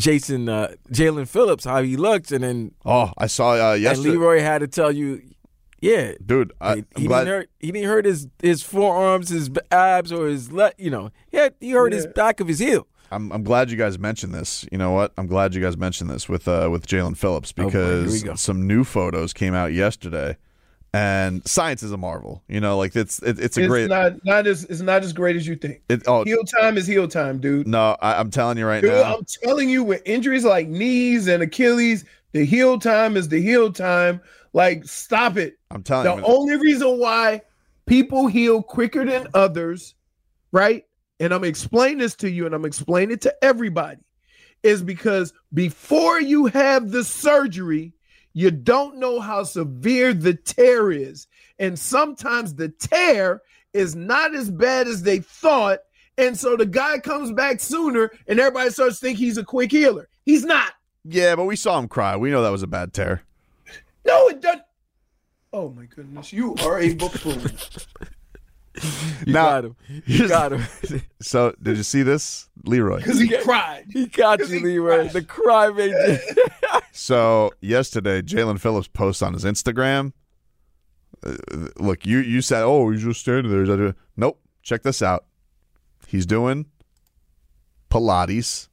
Jalen Phillips, how he looked, and then I saw yesterday. And Leroy had to tell you, yeah, dude, he didn't hurt his forearms, his abs, or his he hurt his back of his heel. I'm glad you guys mentioned this. You know what? I'm glad you guys mentioned this with Jalen Phillips because some new photos came out yesterday. And science is a marvel, it's great. It's not as great as you think. Heel time is heel time, dude. No, I'm telling you right now. I'm telling you, with injuries like knees and Achilles, the heel time is the heel time. Like, stop it. I'm telling you. The only reason why people heal quicker than others, right? And I'm explaining this to you, and I'm explaining it to everybody, is because before you have the surgery, you don't know how severe the tear is. And sometimes the tear is not as bad as they thought. And so the guy comes back sooner and everybody starts thinking he's a quick healer. He's not. Yeah, but we saw him cry. We know that was a bad tear. No, it doesn't. Oh, my goodness. You are a buffoon. You got him. So, did you see this, Leroy? Because he cried. He got you, Leroy. The cry made you. So, yesterday, Jalen Phillips posts on his Instagram. Look, you said, oh, he's just standing there. Nope. Check this out. He's doing Pilates.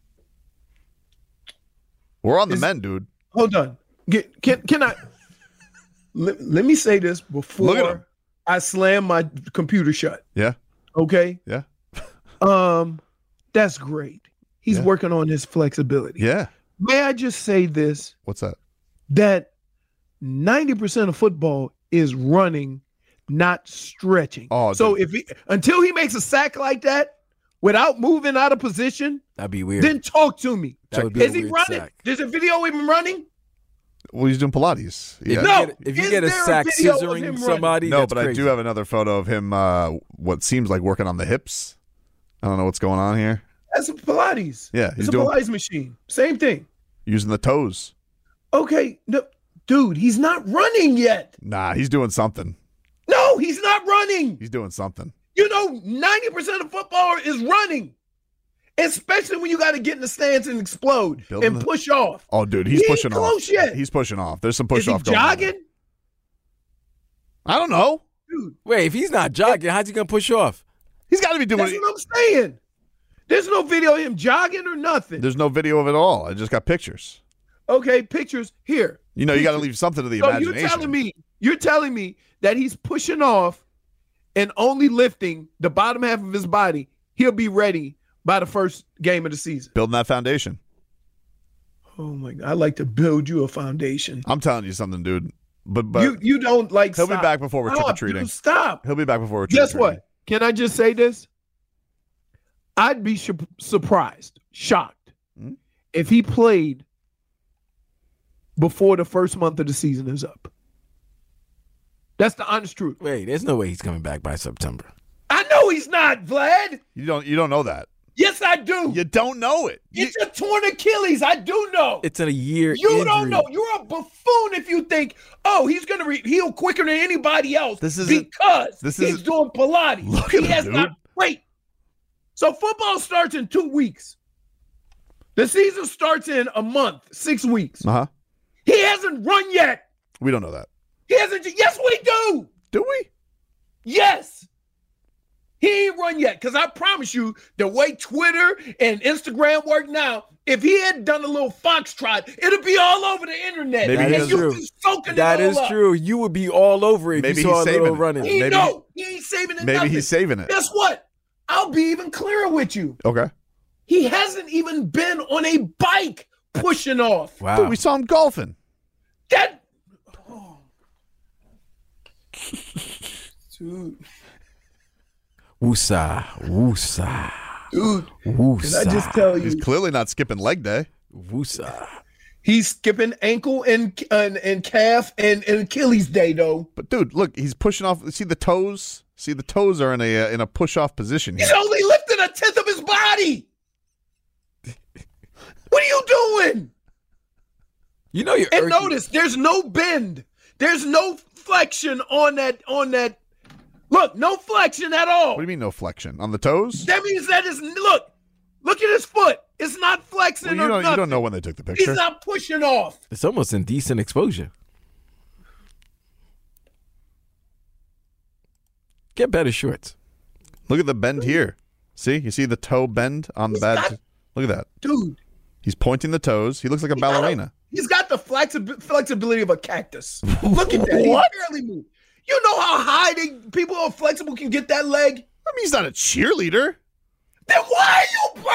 We're on the men, dude. Hold on. Can I? Let me say this before I slam my computer shut. Yeah. Okay. Yeah. That's great. He's working on his flexibility. Yeah. May I just say this? What's that? That 90% of football is running, not stretching. Oh, so until he makes a sack like that without moving out of position, that'd be weird. Then talk to me. Is he running? Sack. There's a video of him running. Well, he's doing Pilates. Yeah. No, if you get a sack scissoring somebody, no, that's but crazy. I do have another photo of him. What seems like working on the hips. I don't know what's going on here. That's a Pilates. Yeah, it's a Pilates machine. Same thing. Using the toes. Okay, no, dude, he's not running yet. Nah, he's doing something. No, he's not running. He's doing something. 90% of football is running. Especially when you got to get in the stance and explode and push off. Oh, dude, he's pushing off. Close yet. He's pushing off. There's some push off going on. Is he jogging? I don't know. Dude. Wait, if he's not jogging, how's he going to push off? He's got to be doing That's what I'm saying. There's no video of him jogging or nothing. There's no video of it all. I just got pictures. Okay, pictures here. You got to leave something to the imagination. You're telling me that he's pushing off and only lifting the bottom half of his body. He'll be ready by the first game of the season. Building that foundation. Oh my God! I like to build you a foundation. I'm telling you something, dude. But you don't like. He'll be back before we're trick or treating. Stop. He'll be back before we're trick or treating. Guess what? Can I just say this? I'd be surprised, shocked, if he played before the first month of the season is up. That's the honest truth. Wait, there's no way he's coming back by September. I know he's not, Vlad. You don't know that. Yes, I do. You don't know it. It's a torn Achilles. I do know. It's a year. You injury. don't know. You're a buffoon if you think, he's going to heal quicker than anybody else because he's doing Pilates. He has not. Wait. So football starts in 2 weeks. The season starts in a month, 6 weeks. Uh-huh. He hasn't run yet. We don't know that. He hasn't. Yes, we do. Do we? Yes. He ain't run yet, because I promise you, the way Twitter and Instagram work now, if he had done a little foxtrot, it'd be all over the internet. Maybe that's true. That is true. You would be all over it if you saw a little running. He ain't saving it. Maybe he's saving it. Guess what? I'll be even clearer with you. Okay. He hasn't even been on a bike pushing off. Wow. Dude, we saw him golfing. Dude. Woosa. Dude, Woosa. can I just tell you? He's clearly not skipping leg day. Woosa. He's skipping ankle and calf and Achilles day, though. But dude, look, he's pushing off. See the toes? See the toes are in a push off position here. He's only lifting 1/10 of his body. What are you doing? You know you're. And notice, there's no bend. There's no flexion on that. Look, no flexion at all. What do you mean no flexion? On the toes? That means that is, look at his foot. It's not flexing or nothing. You don't know when they took the picture. He's not pushing off. It's almost indecent exposure. Get better shorts. Look at the bend here. See? You see the toe bend on the bad? Look at that. Dude. He's pointing the toes. He looks like a ballerina. He's got the flexibility of a cactus. Look at that. What? He barely moves. You know how high people who are flexible can get that leg? I mean, he's not a cheerleader. Then why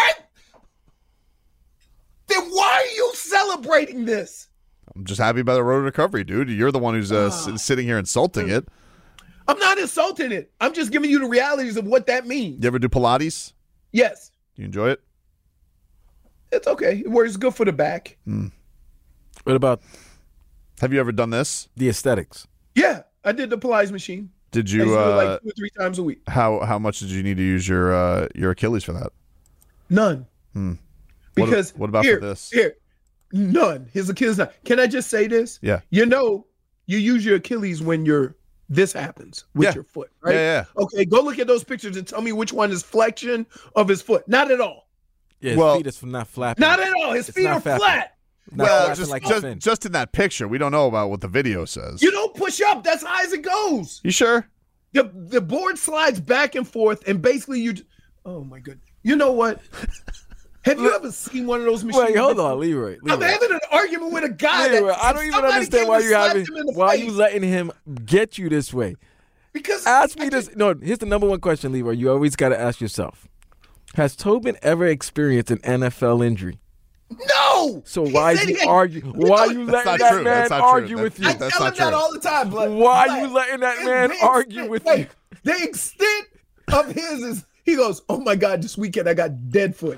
are you celebrating this? I'm just happy about the road to recovery, dude. You're the one who's sitting here insulting it. I'm not insulting it. I'm just giving you the realities of what that means. You ever do Pilates? Yes. You enjoy it? It's okay. It works good for the back. What about? Have you ever done this? The aesthetics. Yeah, I did the Pilates machine. Did you? I used to do it like 2 or 3 times a week. How much did you need to use your Achilles for that? None. Because what about for this? None. His Achilles not. Can I just say this? Yeah. You use your Achilles when this happens with your foot, right? Yeah. Okay, go look at those pictures and tell me which one is flexion of his foot. Not at all. Yeah, his feet is not flapping. Not at all. His feet are flat. Well, just in that picture, we don't know about what the video says. You don't push up. That's high as it goes. You sure? The board slides back and forth, and basically oh my goodness. You know what? Have you ever seen one of those machines? Wait, hold on, Leroy. I'm having an argument with a guy. Leroy, I don't even understand why you letting him get you this way. Because ask me this. No, here's the number one question, Leroy. You always got to ask yourself: has Tobin ever experienced an NFL injury? No. So why is he arguing? Why are you letting that man argue with you? I tell him that all the time. Why are you letting that man argue with you? The extent of his is he goes, "Oh my God, this weekend I got dead foot."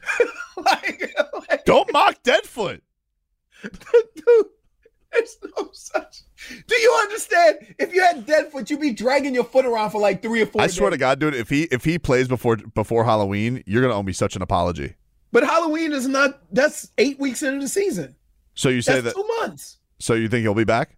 Don't mock Deadfoot. Dude, there's no such. Do you understand? If you had Deadfoot, you'd be dragging your foot around for like 3 or 4 days. I swear to God, dude, if he plays before Halloween, you're gonna owe me such an apology. But Halloween is not. That's 8 weeks into the season. So you say that's 2 months. So you think he'll be back?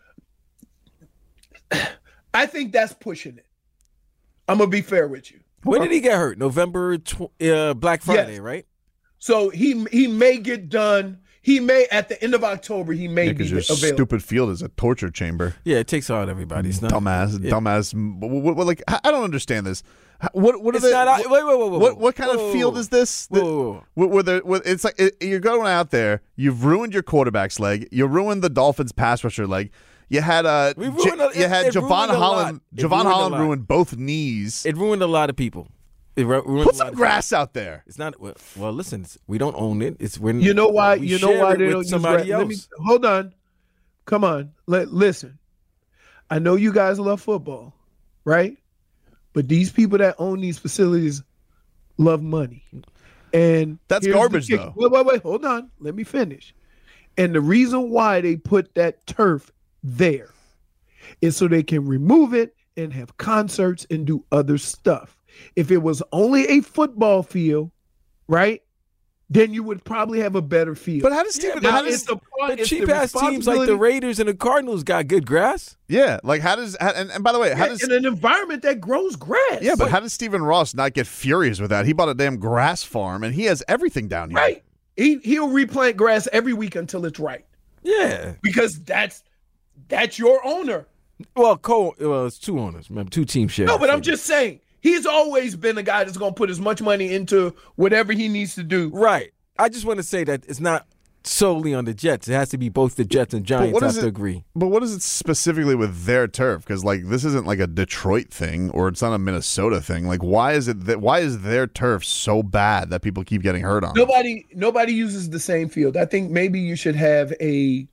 I think that's pushing it. I'm gonna be fair with you. When did he get hurt? November, Black Friday, right? So he may get done. He may at the end of October. He may be your available. Stupid field is a torture chamber. Yeah, it takes out everybody. It's not dumbass. What, like I don't understand this. What are it's they? Not, wait. What kind of field is this? It's like you're going out there. You've ruined your quarterback's leg. You ruined the Dolphins' pass rusher leg. You had Javon Holland. Javon Holland ruined both knees. It ruined a lot of people. Put some grass out there. It's not well. Listen, we don't own it. It's when you know why. You know why they don't use somebody else. Let me, hold on. Come on. Listen. I know you guys love football, right? But these people that own these facilities love money. And that's garbage, though. Wait, hold on. Let me finish. And the reason why they put that turf there is so they can remove it and have concerts and do other stuff. If it was only a football field, right, then you would probably have a better field. But how does Steven? The cheap-ass teams like the Raiders and the Cardinals got good grass? Yeah, like how does and by the way, how does in an environment that grows grass? Yeah, but how does Stephen Ross not get furious with that? He bought a damn grass farm and he has everything down here. Right. He'll replant grass every week until it's right. Yeah, because that's your owner. Well, it's two owners. Remember, two teams share. No, but I'm just saying he's always been a guy that's going to put as much money into whatever he needs to do. Right. I just want to say that it's not solely on the Jets. It has to be both the Jets and Giants have to agree. But what is it specifically with their turf? Because like this isn't like a Detroit thing or it's not a Minnesota thing. Like why is their turf so bad that people keep getting hurt on? Nobody uses the same field. I think maybe you should have a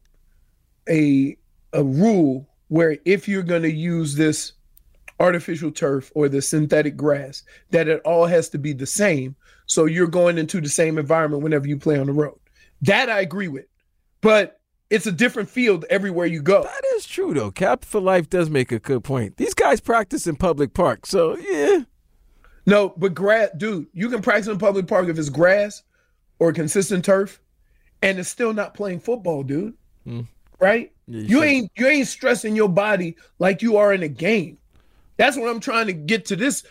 rule where if you're going to use this artificial turf or the synthetic grass, that it all has to be the same. So you're going into the same environment whenever you play on the road. That I agree with. But it's a different field everywhere you go. That is true, though. Cap for Life does make a good point. These guys practice in public parks, so yeah. No, but grass, dude, you can practice in public park if it's grass or consistent turf, and it's still not playing football, dude. Right? Yeah, you ain't stressing your body like you are in a game. That's what I'm trying to get to this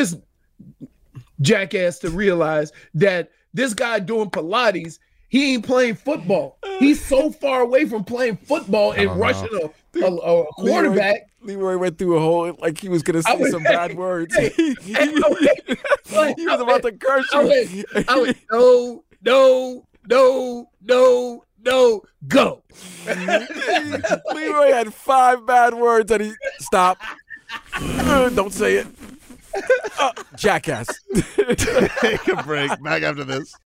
jackass to realize that this guy doing Pilates, he ain't playing football. He's so far away from playing football and rushing a quarterback. Leroy went through a whole, like he was going to say some bad words. He was about to curse you. No, go. Leroy had 5 bad words and he stopped. Don't say it. Jackass. Take a break. Back after this.